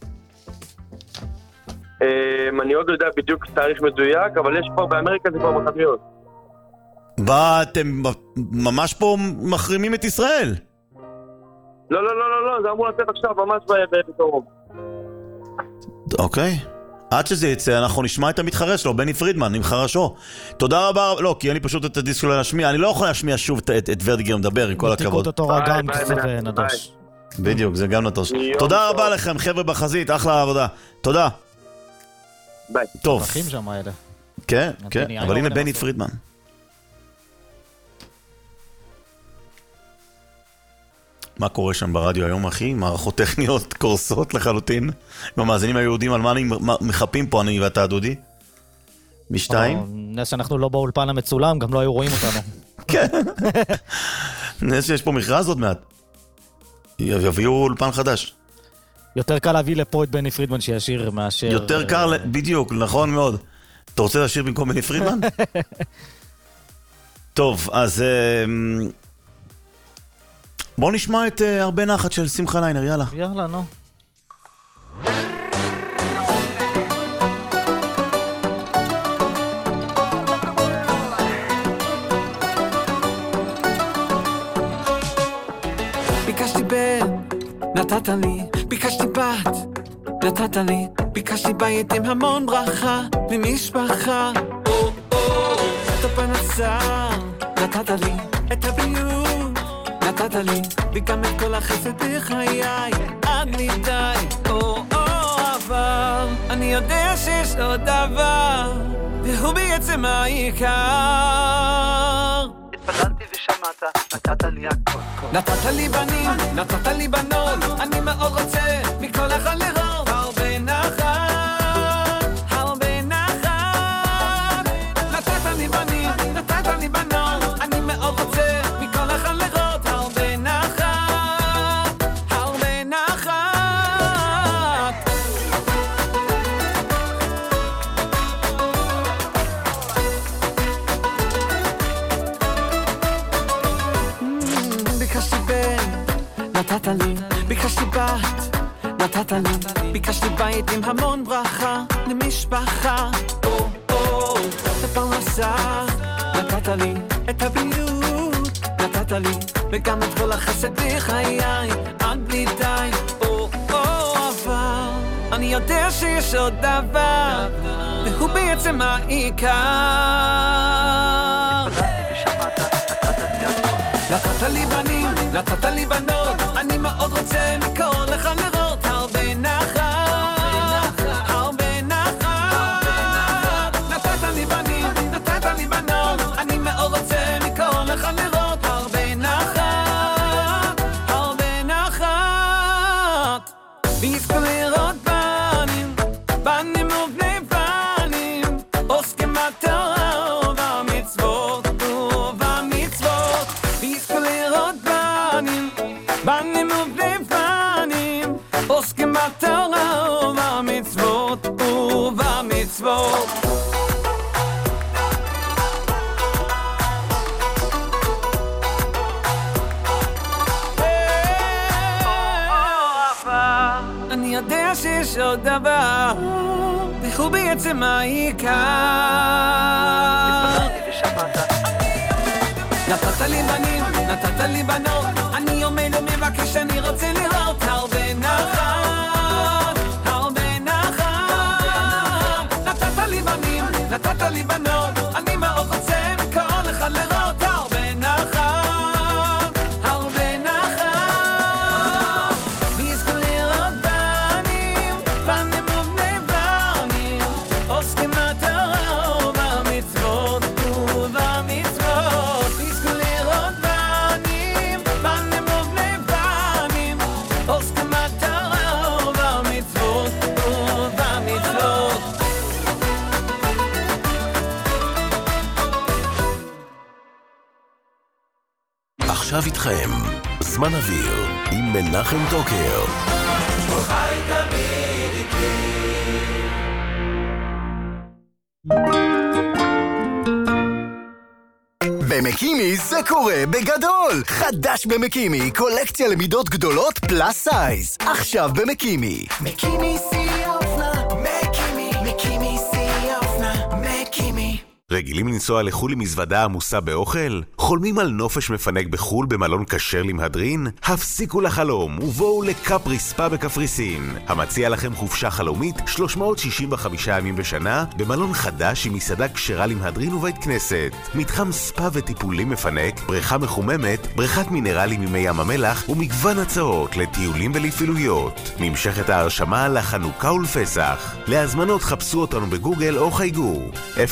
U: אני עוד לא יודע בדיוק תאריך מדויק, אבל יש פה, באמריקה זה כבר בחנויות.
H: אתם ממש פה מחרימים את ישראל.
U: לא, זה אמור לצאת עכשיו, ממש בקרוב.
H: אוקיי. עד שזה יצא, אנחנו נשמע את המתחרה שלו, בני פרידמן, עם חרשו. תודה רבה, לא, כי אני פשוט את הדיסק שלו להשמיע, אני לא יכול להשמיע שוב את ורדיגר מדבר, עם כל הכבוד.
V: מתיקות אותו גם קצת נדוש.
H: בדיוק, זה גם נדוש. תודה רבה לכם, חבר'ה בחזית, אחלה עבודה. תודה.
U: ביי.
H: טוב.
V: אחים שם האלה.
H: כן, אבל הנה בני פרידמן. מה קורה שם ברדיו היום, אחי? מערכות טכניות קורסות לחלוטין. עם המאזינים היהודים, על מה מחפים פה אני ואתה, דודי? משתיים?
V: נס שאנחנו לא באולפן המצולם, גם לא היו רואים אותנו.
H: כן. נס שיש פה מכרז עוד מעט. יביאו אולפן חדש.
V: יותר קל להביא לפה את בני פרידמן שישיר מאשר...
H: יותר קל, בדיוק, נכון מאוד. אתה רוצה לשיר במקום בני פרידמן? טוב, אז... בואו נשמע את הרבה נחת של שמחה ליינר, יאללה.
V: יאללה, נו.
C: ביקשתי בן, נתת לי, ביקשתי בת, נתת לי, ביקשתי בית עם המון ברכה, ממשפחה. את הפנסה, נתת לי, את הבריאות. נתת לי, וגם את כל החסד בחיי, עד מדי, אבל אני יודע שיש עוד דבר, והוא בעצם העיקר. התפללתי ושמעת, נתת לי הכל. נתת לי בנים, נתת לי בנות, אני מאוד רוצה מכל אחד לראות הרבה נחת, הרבה נחת. נתת לי בנים, נתת לי בנות, אני מאוד רוצה מכל אחד לראות הרבה נחת. נתת לי, ביקשתי בית עם המון ברכה, למשפחה, את הפרנסה, נתת לי, את הבריאות, נתת לי, וגם את כל החסד בחיי, עד בלי די, אבל אני יודע שיש עוד דבר, והוא בעצם העיקר. נתת לי בנים, נתת לי בנות, אני מאוד רוצה מכל לך לראות הרבה נחת, הרבה נחת. נתת לי בנים, נתת לי בנות, אני מאוד רוצה מכל לך לראות הרבה נחת, הרבה נחת. ויזכו לראות בנים, בנים ובני בנים, עוסקים בתורה ובמצוות ובמצוות. ויזכו לראות בנים, בנים ובני בנים, עוסקים בתורה ובמצוות ובמצוות. אני יודע שיש עוד דבר, והוא בעצם העיקר. נתת לי בנים, נתת לי בנות, אני עומד ומבקש, אני רוצה לראות הרבה נחת, הרבה נחת. נתת לי בנים, נתת לי בנות, אני מאוד רוצה מכל אחד לראות הרבה נחת, הרבה נחת. ויזכו לראות בנים, בנים ובני בנים, עוסקים בתורה ובמצוות ובמצוות. ויזכו לראות בנים, בנים ובני בנים, עוסקים בתורה ובמצוות ובמצוות.
B: עכשיו איתכם, זמן אוויר, עם מנחם טוקר.
E: הוא חי תמיד איתי.
D: במקימי זה קורה בגדול! חדש במקימי, קולקציה למידות גדולות פלאס סייז. עכשיו במקימי. מקימי שיא האופנה, מקימי שיא האופנה, מקימי.
A: רגילים לנסוע לחול עם מזוודה עמוסה באוכל? חולמים על נופש מפנק בחול במלון כשר למהדרין? הפסיקו לחלום ובואו לקפרי ספה בקפריסין, המציע לכם חופשה חלומית 365 ימים בשנה במלון חדש עם מסעדה כשרה למהדרין ובית כנסת, מתחם ספה וטיפולים מפנק, בריכה מחוממת, בריכת מינרלים ממי ים המלח ומגוון הצעות לטיולים ולפעילויות. נמשכת ההרשמה לחנוכה ולפסח. להזמנות חפשו אותנו בגוגל או חייגו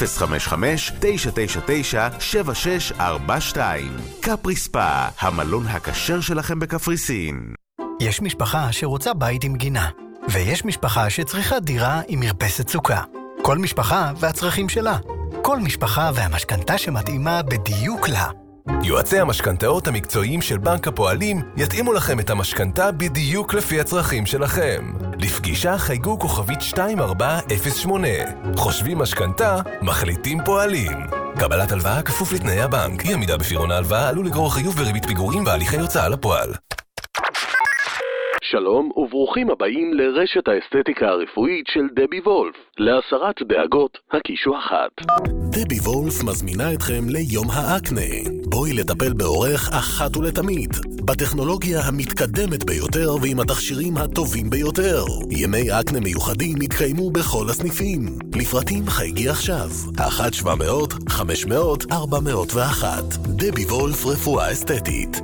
A: 055-999-7642. קפרי ספה, המלון הכשר שלכם בקפריסין.
S: יש משפחה שרוצה בית עם גינה, ויש משפחה שצריכה דירה עם מרפסת סוכה. כל משפחה והצרכים שלה. כל משפחה והמשכנתה שמתאימה בדיוק לה.
B: יועצי המשכנתאות המקצועיים של בנק הפועלים יתאימו לכם את המשכנתה בדיוק לפי הצרכים שלכם. לפגישה חייגו כוכבית 2408. חושבים משכנתה, מחליטים פועלים. קבלת הלוואה כפוף לתנאי הבנק. אי עמידה בפירעון ההלוואה עלול לגרור חיוב וריבית פיגורים והליכי הוצאה לפועל.
W: שלום וברוכים הבאים לרשת האסתטיקה הרפואית של דבי וולף. להסרת דאגות, הקישו אחת.
B: דבי וולף מזמינה אתכם ליום האקנה. בואי לטפל בעורך אחת ולתמיד. בטכנולוגיה המתקדמת ביותר ועם התכשירים הטובים ביותר. ימי אקנה מיוחדים יתקיימו בכל הסניפים. לפרטים חייגי עכשיו. 1-700-500-401. דבי וולף רפואה אסתטית.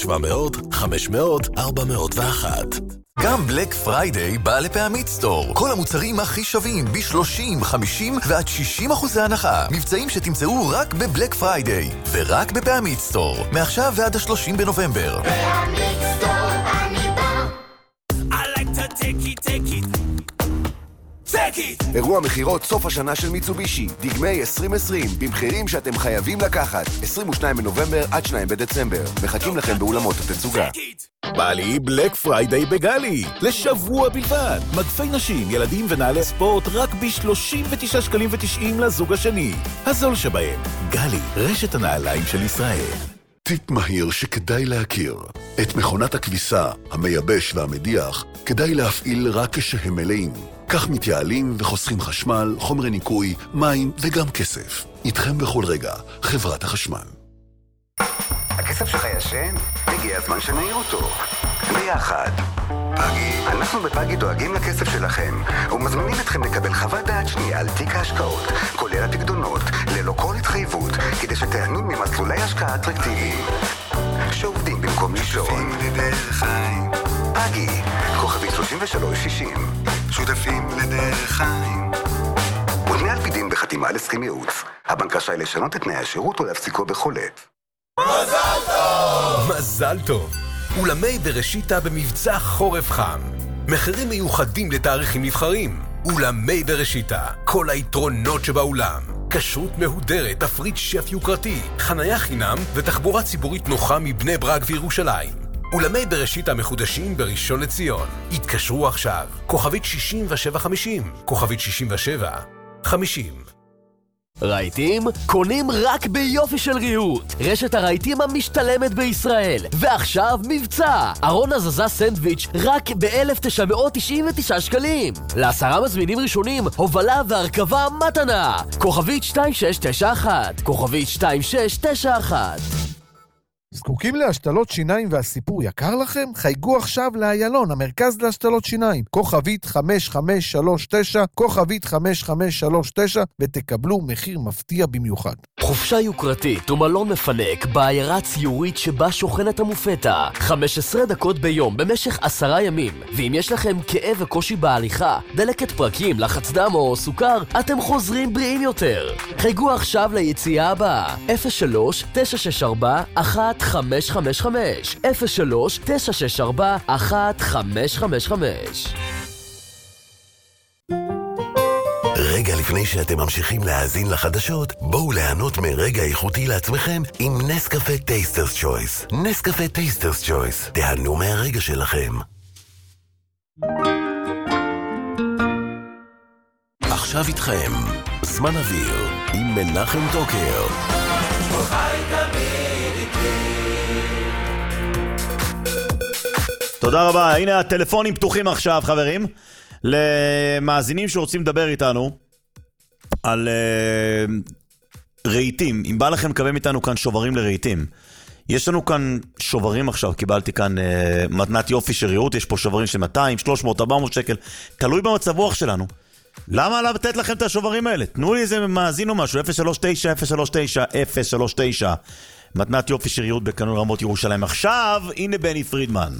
B: 1-700-500-401.
D: גם בלק פריידיי בא לפעמית סטור. כל המוצרים הכי שווים ב-30, 50 ועד 60% הנחה. מבצעים שתמצאו רק בבלק פריידיי ורק בפעמית סטור. מעכשיו ועד ה-30 בנובמבר.
E: פעמית סטור אני בא. I like to take it.
X: אירוע מחירות סוף השנה של מיצובישי, דגמי 2020, במחירים שאתם חייבים לקחת, 22 בנובמבר עד 2 בדצמבר. מחכים לכם באולמות התצוגה.
B: בא לי בלק פריידיי בגלי, לשבוע בלבד. מגפי נשים, ילדים ונעלי ספורט רק ב-39.90 שקלים לזוג השני. הזול שבהם, גלי, רשת הנעליים של ישראל.
G: טיפ מהיר שכדאי להכיר. את מכונת הכביסה, המייבש והמדיח, כדאי להפעיל רק כשהם מלאים. כך מתייעלים וחוסכים חשמל, חומרי ניקוי, מים וגם כסף. איתכם בכל רגע, חברת החשמל.
I: הכסף שלך ישן? הגיע הזמן שנעיר אותו. ביחד. פאגי. אנחנו בפאגי דואגים לכסף שלכם, ומזמינים אתכם לקבל חוות דעת שנייה על תיק ההשקעות, כולל הפקדונות, ללא כל התחייבות, כדי שתיהנו ממסלולי השקעה אטרקטיביים. שעובדים במקום לישון. פאגי, כוכבית 3360. שותפים לדרך חיים. מותנה על פי דין בחתימה על הסכם ייעוץ. הבנק רשאי לשנות את תנאי השירות או להפסיקו בכל עת.
A: מזל טוב! מזל טוב! אולמי בראשיתה במבצע חורף חם. מחירים מיוחדים לתאריכים נבחרים. אולמי בראשיתה. כל היתרונות שבאולם. כשרות מהודרת, תפריט שף יוקרתי, חנייה חינם ותחבורה ציבורית נוחה מבני ברק וירושלים. אולמי בראשיתה מחודשים בראשון לציון. התקשרו עכשיו. כוכבית 6750. כוכבית 6750.
J: רהיטים? קונים רק ביופי של ריהוט. רשת הרהיטים המשתלמת בישראל. ועכשיו מבצע. ארון הזזה סנדוויץ' רק ב-1,999 שקלים. ל10 מזמינים ראשונים, הובלה והרכבה מתנה. כוכבית 2691. כוכבית 2691.
P: זקוקים להשתלות שיניים והסיפור יקר לכם? חייגו עכשיו לאיילון, המרכז להשתלות שיניים. כוכבית 5539, כוכבית 5539, ותקבלו מחיר מפתיע במיוחד.
J: חופשה יוקרתית ומלון מפנק בעיירה ציורית שבה שוכנת המופתה. 15 דקות ביום במשך 10 ימים. ואם יש לכם כאב וקושי בהליכה, דלקת פרקים, לחץ דם או סוכר, אתם חוזרים בריאים יותר. חייגו עכשיו ליציאה הבאה. 03-964-1555 03-964-1555.
K: רגע לפני שאתם ממשיכים להאזין לחדשות, בואו ליהנות מרגע איכותי לעצמכם עם נסקפה טייסטרס צ'ויס. נסקפה טייסטרס צ'ויס. תיהנו מהרגע שלכם. עכשיו איתכם, זמן אוויר עם מנחם טוקר.
H: תודה רבה, הנה הטלפונים פתוחים עכשיו חברים למאזינים שרוצים לדבר איתנו על רהיטים. אם בא לכם לקבל איתנו כאן שוברים לרהיטים, יש לנו כאן שוברים עכשיו, קיבלתי כאן מתנת יופי של ריהוט, יש פה שוברים של 200, 300, 400 שקל, תלוי במצב רוח שלנו. למה לתת לכם את השוברים האלה? תנו לי איזה מאזין או משהו, 039-039-039, מתנת יופי של ריהוט בקנון רמות ירושלים. עכשיו, הנה בני פרידמן.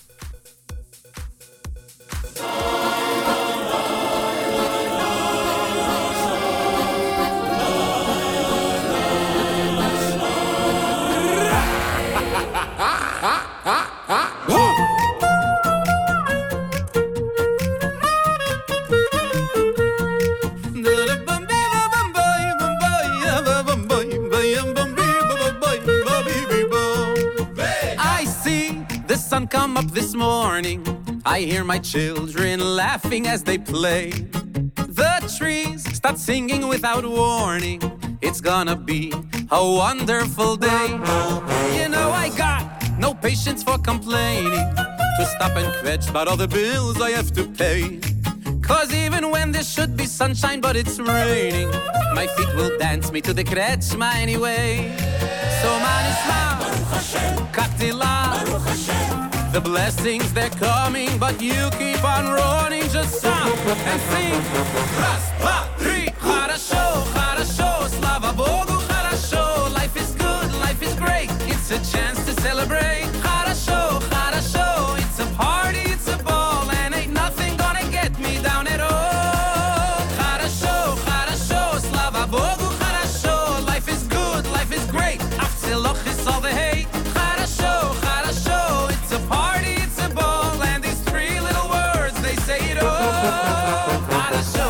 C: Come up this morning, I hear my children laughing as they play. The trees start singing without warning. It's gonna be a wonderful day. You know I got no patience for complaining, to stop and kvetch about all the bills I have to pay. Cause even when there should be sunshine but it's raining, my feet will dance me to the kretschma anyway. So man Islam, Katila, the blessings they're coming, but you keep on running. Just stop and think. Раз, два, три. Хорошо, хорошо, слава Богу, хорошо. Life is good, life is great. It's a chance to celebrate. Хорошо, хорошо, it's a party, it's a ball, and ain't nothing gonna get me down at all. Хорошо, хорошо, слава Богу, хорошо. Life is good, life is great. Afterloch is all the hate. Хорошо, хорошо, it's a party, it's a ball, and these three little words, they say it all. Хорошо,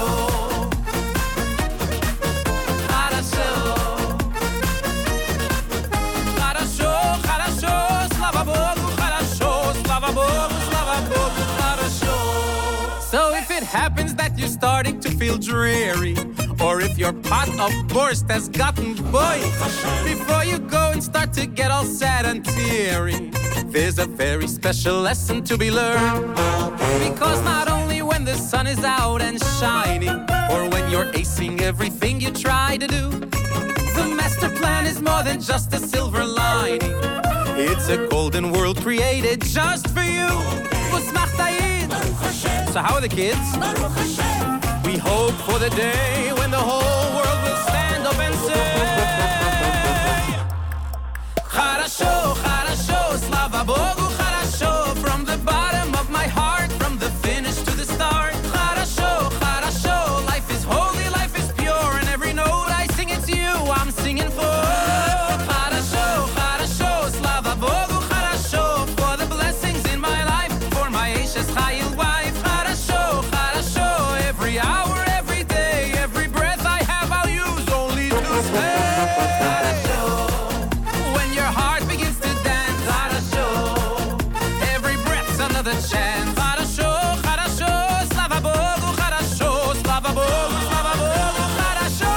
C: хорошо, хорошо, хорошо, слава Богу, хорошо, слава Богу, слава Богу, хорошо. So if it happens that you're starting to feel dreary, or if your your pot of borscht has gotten boiled. Before you go and start to get all sad and teary, there's a very special lesson to be learned. Because not only when the sun is out and shining, or when you're acing everything you try to do, the master plan is more than just a silver lining. It's a golden world created just for you. So how are the kids? We hope for the day when the whole world will stand up and say Хорошо, хорошо, слава Богу, хорошо. From the bottom of my heart, from the finish to the start. Хорошо, хорошо, life is holy, life is pure. And every note I sing it's you I'm singing for. Хорошо, хорошо, слава Богу, хорошо. For the blessings in my life, for my Ashes Chayil wife. Хорошо, хорошо, every hour, every day, every breath I have I'll use only to say хорошо. When your heart begins to dance, хорошо. Every breath's another chance. Хорошо, хорошо, слава Богу, хорошо. Слава Богу, слава Богу, хорошо.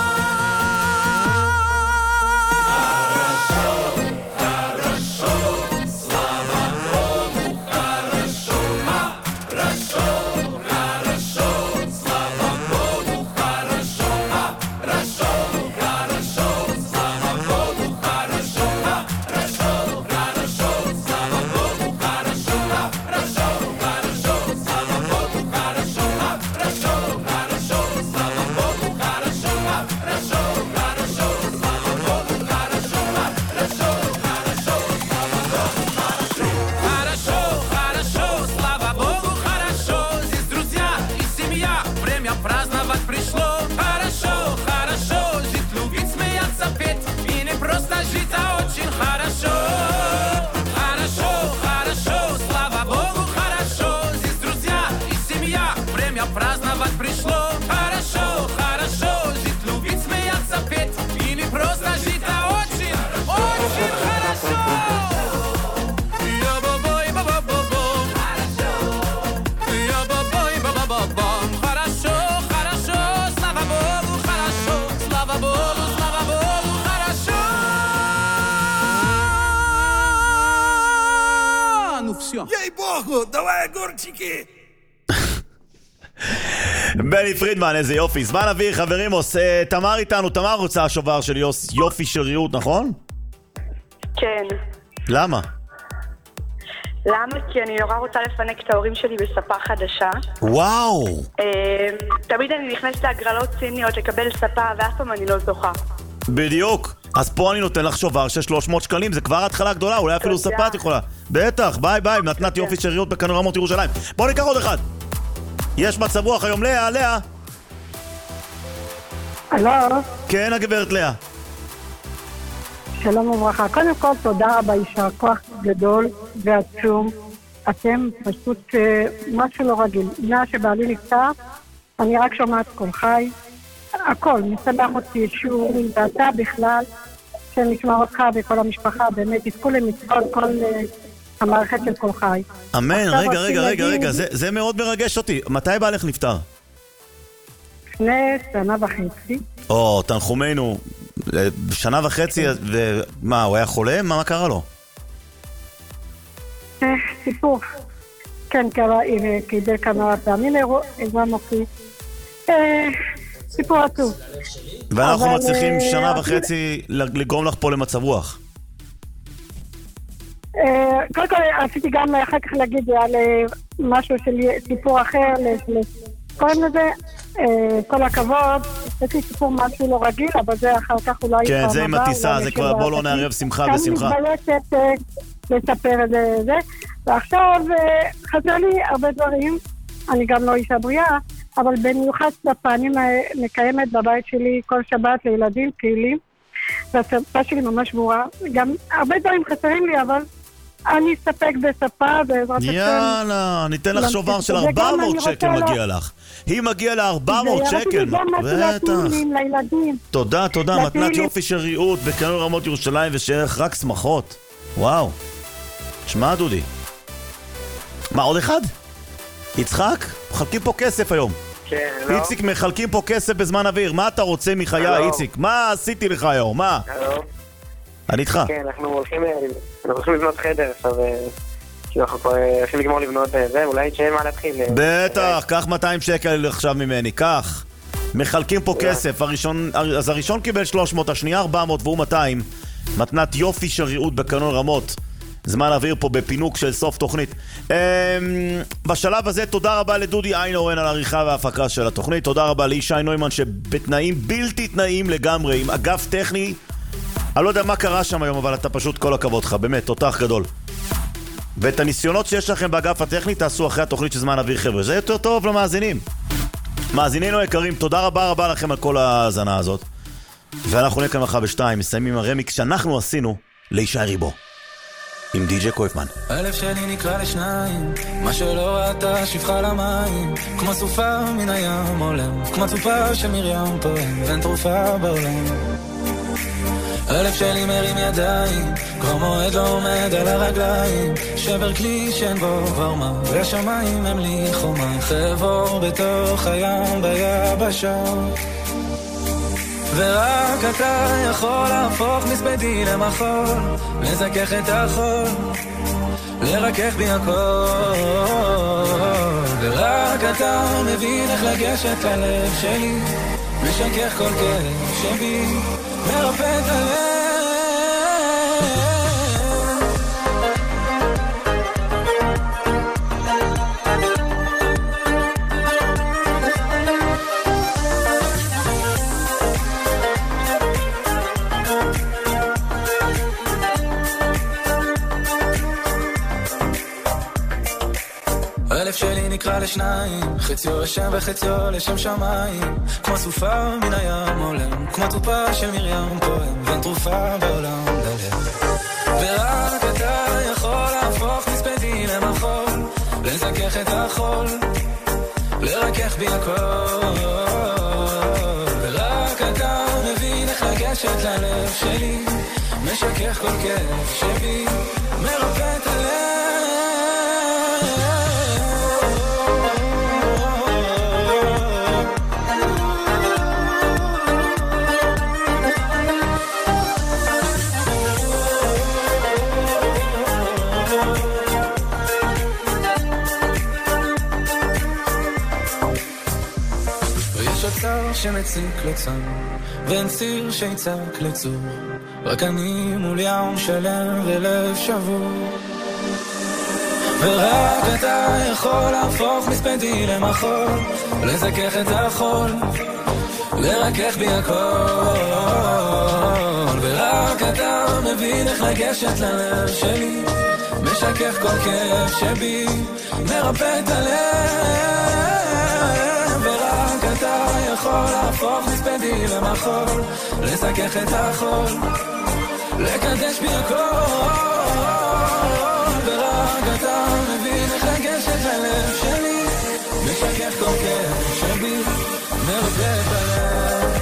C: Хорошо, слава Богу, хорошо. Хорошо, хорошо, слава Богу, хорошо. Хорошо, хорошо, слава Богу, хорошо. Хорошо, хорошо, слава Богу, хорошо. Хорошо, хорошо, слава Богу, хорошо. Хорошо, хорошо, слава Богу, хорошо. Хорошо, хорошо, слава Богу, хорошо. Хорошо, хорошо, слава Богу, хорошо. Хорошо, хорошо, слава Богу, хорошо. Здесь друзья и семья, время праздновать пришло. Хорошо, хорошо, жить, любить, смеяться, петь. И не просто жить, а очень хорошо. Хорошо, хорошо, слава Богу, хорошо. Здесь друзья и семья, время праздновать пришло. Хорошо, хорошо, жить, любить, смеяться, петь. И не просто жить, а очень, очень хорошо. Я-ба-бой, ба-ба-ба-бом. Я-ба-бой, ба-ба-ба-бом. Хорошо, хорошо, слава Богу, хорошо. Слава Богу, хорошо. Ну все.
F: Ей-богу, давай огурчики!
H: בני פרידמן, איזה יופי. זמן אוויר, חברים, עושה... תמר איתנו, תמר רוצה השובר של יופי של ריהוט, נכון?
N: כן.
H: למה?
N: למה? כי אני נורא רוצה לפנק את ההורים שלי בספה חדשה.
H: וואו!
N: תמיד אני נכנסת להגרלות ציניות לקבל ספה, ואף פעם אני לא זוכה.
H: בדיוק. אז פה אני נותן לך שובר של 300 שקלים, זה כבר התחלה גדולה, אולי אפילו ספה את יכולה. בטח, ביי ביי, מתנת יופי של ריהוט בכנור רמות ירושלים. בואו ניקח עוד אחד. יש מצב רוח היום, לאה, לאה.
O: הלו.
H: כן, הגברת לאה.
O: שלום וברכה. קודם כל, תודה רבה, יישר כוח גדול ועצום. אתם פשוט משהו לא רגיל. מאז שבעלי נפטר, אני רק שומעת כל חי. הכל, משמח אותי, שיעורים, ואתה בכלל, שנשמע אותך וכל המשפחה, באמת, יזכו למצוות כל המערכת של כל חי.
H: אמן, רגע, זה מאוד מרגש אותי. מתי בעלך נפטר?
O: לפני שנה וחצי.
H: או, תנחומנו, שנה וחצי, ומה, הוא היה חולה? מה קרה לו?
O: סיפור. כן, כדי כמה פעמים הזמן אותי. סיפור עצוב.
H: ואנחנו מצליחים שנה וחצי לגרום לך פה למצב רוח.
O: קודם כל רציתי גם אחר כך להגיד על משהו של סיפור אחר, קוראים לזה, כל הכבוד, יש לי סיפור משהו לא רגיל, אבל זה אחר כך אולי...
H: כן, זה עם הטיסה, זה כבר בוא לא נערב שמחה בשמחה.
O: אני מתביישת לספר את זה, ועכשיו חסר לי הרבה דברים, אני גם לא אישה בריאה, אבל במיוחד ספה, אני מקיימת בבית שלי כל שבת לילדים פעילים, והספה שלי ממש ברורה, גם הרבה דברים חסרים לי, אבל אני אסתפק בספה בעזרת השם.
H: יאללה, ניתן לך שובר של 400 שקל מגיע לך. היא מגיעה ל400 שקל.
O: בטח.
H: תודה, מתנת יופי של ריהוט בכנור רמות ירושלים ושערך רק שמחות. וואו. שמע דודי. מה, עוד אחד? יצחק? מחלקים פה כסף היום.
U: כן, לא?
H: איציק, מחלקים פה כסף בזמן אוויר. מה אתה רוצה מחיי, איציק? מה עשיתי לך היום? מה? אני איתך.
U: כן, אנחנו הולכים לבנות חדר, עכשיו... אנחנו כבר הולכים לגמור לבנות זה, אולי שאין מה להתחיל.
H: בטח, קח 200 שקל עכשיו ממני, קח. מחלקים פה כסף, אז הראשון קיבל 300, השנייה 400 והוא 200. מתנת יופי של ריאות בקנון רמות. זמן אוויר פה בפינוק של סוף תוכנית. בשלב הזה תודה רבה לדודי איינורן על העריכה וההפקה של התוכנית. תודה רבה לישי נוימן שבתנאים בלתי תנאים לגמרי, עם אגף טכני. אני לא יודע מה קרה שם היום, אבל אתה פשוט כל הכבוד לך, באמת, תותח גדול. ואת הניסיונות שיש לכם באגף הטכני תעשו אחרי התוכנית של זמן אוויר, חבר'ה. זה יותר טוב למאזינים. מאזינינו היקרים, תודה רבה לכם על כל ההאזנה הזאת. ואנחנו נהיה כאן מחר ב-2, מסיימים עם הרמיקס שאנחנו עשינו לישי ריבו עם די.ג'יי קויפמן.
L: הלב שלי נקרא לשניים, מה שלא ראתה שפחה למים, כמו סופה מן הים עולם, כמו צופה של מרים פועם, ואין תרופה בעולם. הלב שלי מרים ידיים, כבר מועד לא עומד על הרגליים, שבר כלי שאין בו כבר מה, והשמיים הם לי חומה, חבור בתוך הים ביבשה, ורק אתה יכול להפוך מספדי למחול, לזכך את החול, לרכך בי הכל, ורק אתה מבין איך לגשת ללב שלי, משכך כל כאב שבי, מרפא את הלב. הלב שלי נקרא לשניים, חציו לשם וחציו לשם שמיים, כמו סופה מן הים עולם, כמו טופה של מרים פועם, ואין תרופה בעולם ללב, ורק אתה יכול להפוך מספדי למחול, לזכך את החול, לרכך בי הכל, ורק אתה מבין איך לגשת ללב שלי, משכך כל כאב שבי, מרפא את הלב. שמציק לצם, ואין ציר שיצק לצור, רק אני מול ים שלם ולב שבור, ורק אתה יכול להפוך מספדי למחול, לזכך את החול, לרכך בי הכל, ורק אתה מבין איך לגשת ללב שלי, משכך כל כאב שבי, מרפא את הלב, ורק אתה יכול להפוך מספדי למחול, לזכך את החול, לקדש בי הכל, ורק אתה מבין איך לגשת ללב שלי, משכך כל כאב שבי, מרפא את הלב.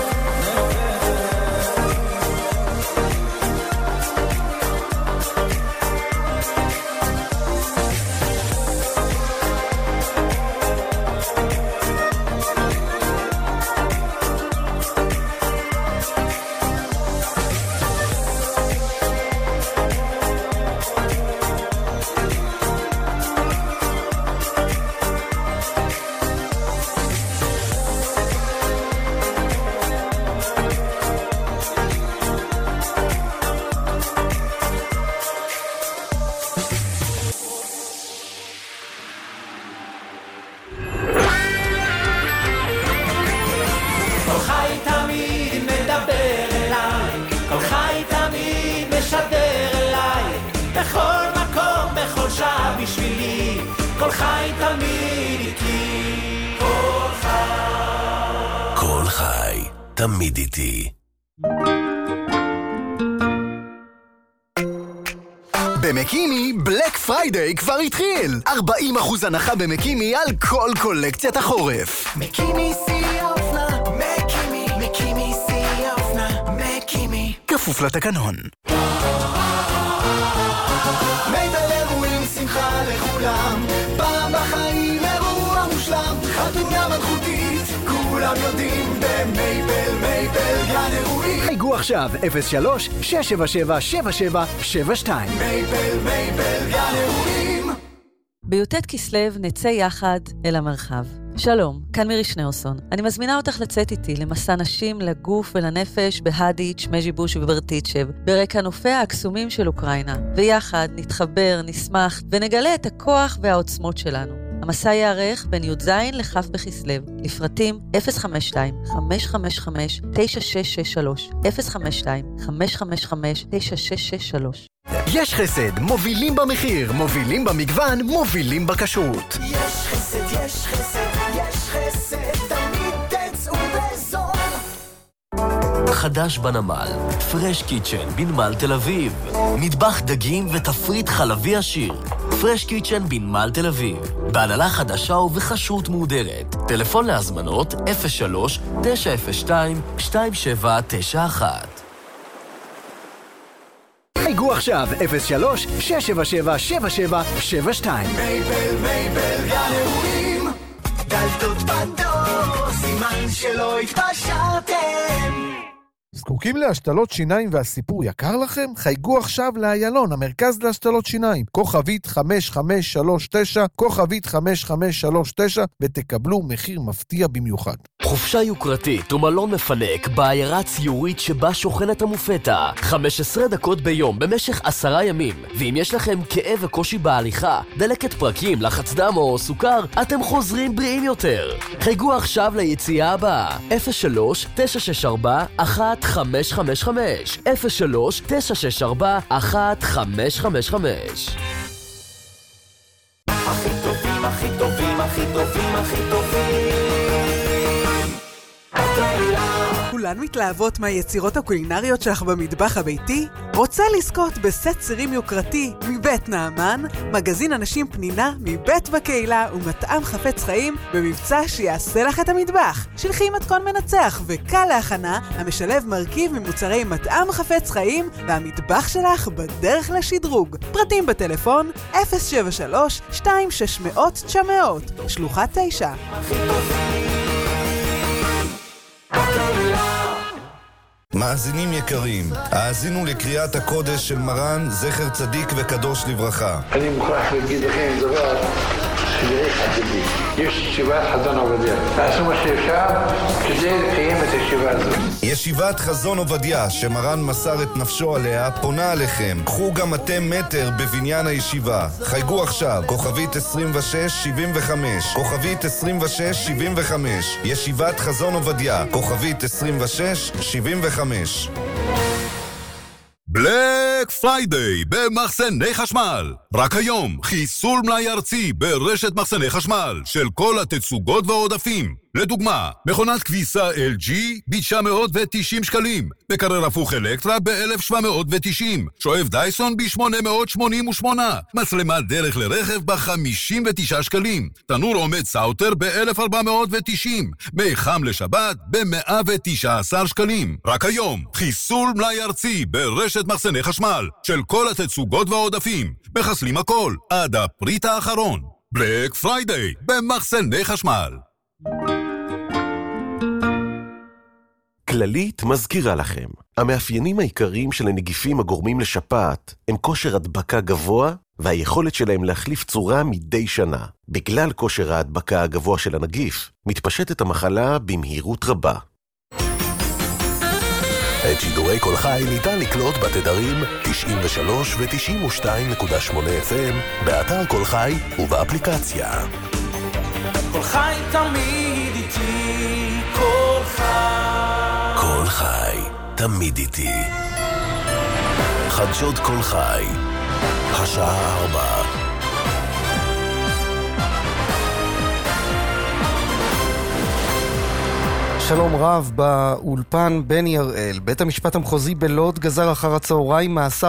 K: תמיד איתי.
D: במקימי בלק פריידיי כבר התחיל. 40% הנחה במקימי על כל קולקציית החורף.
E: מקימי שיא האופנה, מקימי שיא האופנה, מקימי.
D: כפוף לתקנון.
E: מיטל אירועים, שמחה לכולם, פעם בחיים אירוע מושלם, חתונה מלכות
D: כולם יודעים במייבל, מייבל גן אירועים. חייגו עכשיו 03-677-7772. מייבל גן אירועים.
M: ביוטט כסלו נצא יחד אל המרחב. שלום, כאן מירי שניאורסון. אני מזמינה אותך לצאת איתי למסע נשים לגוף ולנפש בהדיץ', מז'יבוש וברטיצ'ב, ברקע נופי הקסומים של אוקראינה. ויחד נתחבר, נשמח ונגלה את הכוח והעוצמות שלנו. המסע יערך בין י"ז לכ' בכסלו. לפרטים 052-555-9663 052-555-9663.
D: יש חסד, מובילים במחיר, מובילים במגוון, מובילים בכשרות.
E: יש חסד, יש חסד, יש חסד, תמיד תצאו בזול.
J: חדש בנמל, פרש קיצ'ן בנמל תל אביב. מטבח דגים ותפריט חלבי עשיר. פרש קיצ'ן בנמל תל אביב. בהנהלה חדשה ובחשרות מהודרת. טלפון להזמנות 03-902-2791.
D: חייגו עכשיו 03-677-7772. מייבל גן אירועים. דלתות פתוח, סימן שלא התפשרתם.
P: זקוקים להשתלות שיניים והסיפור יקר לכם? חייגו עכשיו לאיילון, המרכז להשתלות שיניים. כוכבית 5539, כוכבית 5539, ותקבלו מחיר מפתיע במיוחד.
J: חופשה יוקרתית ומלון מפנק בעיירה ציורית שבה שוכנת המופתה. 15 דקות ביום במשך 10 ימים. ואם יש לכם כאב וקושי בהליכה, דלקת פרקים, לחץ דם או סוכר, אתם חוזרים בריאים יותר. חייגו עכשיו ליציאה הבאה. 03-964-1555 03-964-1555.
E: הכי טובים, הכי טובים, הכי טובים, הכי טובים.
Q: כולן מתלהבות מהיצירות הקולינריות שלך במטבח הביתי? רוצה לזכות בסט צירים יוקרתי מבית נעמן, מגזין אנשים פנינה מבית בקהילה ומטעם חפץ חיים במבצע שיעשה לך את המטבח. שלחי מתכון מנצח וקל להכנה המשלב מרכיב ממוצרי מטעם חפץ חיים והמטבח שלך בדרך לשדרוג. פרטים בטלפון 073-2600-900 שלוחה 9.
R: מאזינים יקרים, האזינו לקריאת הקודש של מרן זכר צדיק וקדוש לברכה.
T: אני מוכרח להגיד לכם דבר שלאיך עדידי. יש ישיבת חזון עובדיה. תעשו מה שאפשר כדי לקיים את הישיבה הזאת.
R: ישיבת חזון עובדיה, שמרן מסר את נפשו עליה, פונה עליכם. קחו גם אתם מטר בבניין הישיבה. חייגו עכשיו, כוכבית 2675, כוכבית 2675, ישיבת חזון עובדיה, כוכבית 2675.
A: בלק פריידיי במחסני חשמל. רק היום חיסול מלאי ארצי ברשת מחסני חשמל של כל התצוגות והעודפים. לדוגמה, מכונת כביסה LG ב-990 שקלים, מקרר הפוך אלקטרה ב-1790, שואב דייסון ב-888, מצלמת דרך לרכב ב-59 שקלים, תנור עומד סאוטר ב-1490, מי חם לשבת ב-119 שקלים. רק היום, חיסול מלאי ארצי ברשת מחסני חשמל של כל התצוגות והעודפים. מחסלים הכל עד הפריט האחרון. בלק פריידיי במחסני חשמל.
Y: כללית מזכירה לכם, המאפיינים העיקריים של הנגיפים הגורמים לשפעת הם כושר הדבקה גבוה והיכולת שלהם להחליף צורה מדי שנה. בגלל כושר ההדבקה הגבוה של הנגיף, מתפשטת המחלה במהירות רבה.
B: את שידורי כל חי ניתן לקלוט בתדרים 93 ו-92.8 FM, באתר כל חי ובאפליקציה.
C: כל חי תמיד איתי, כל חי.
B: כל חי תמיד איתי. חדשות כל חי, השעה 4.
Z: שלום רב, באולפן בני הראל. בית המשפט המחוזי בלוד גזר אחר הצהריים מאסר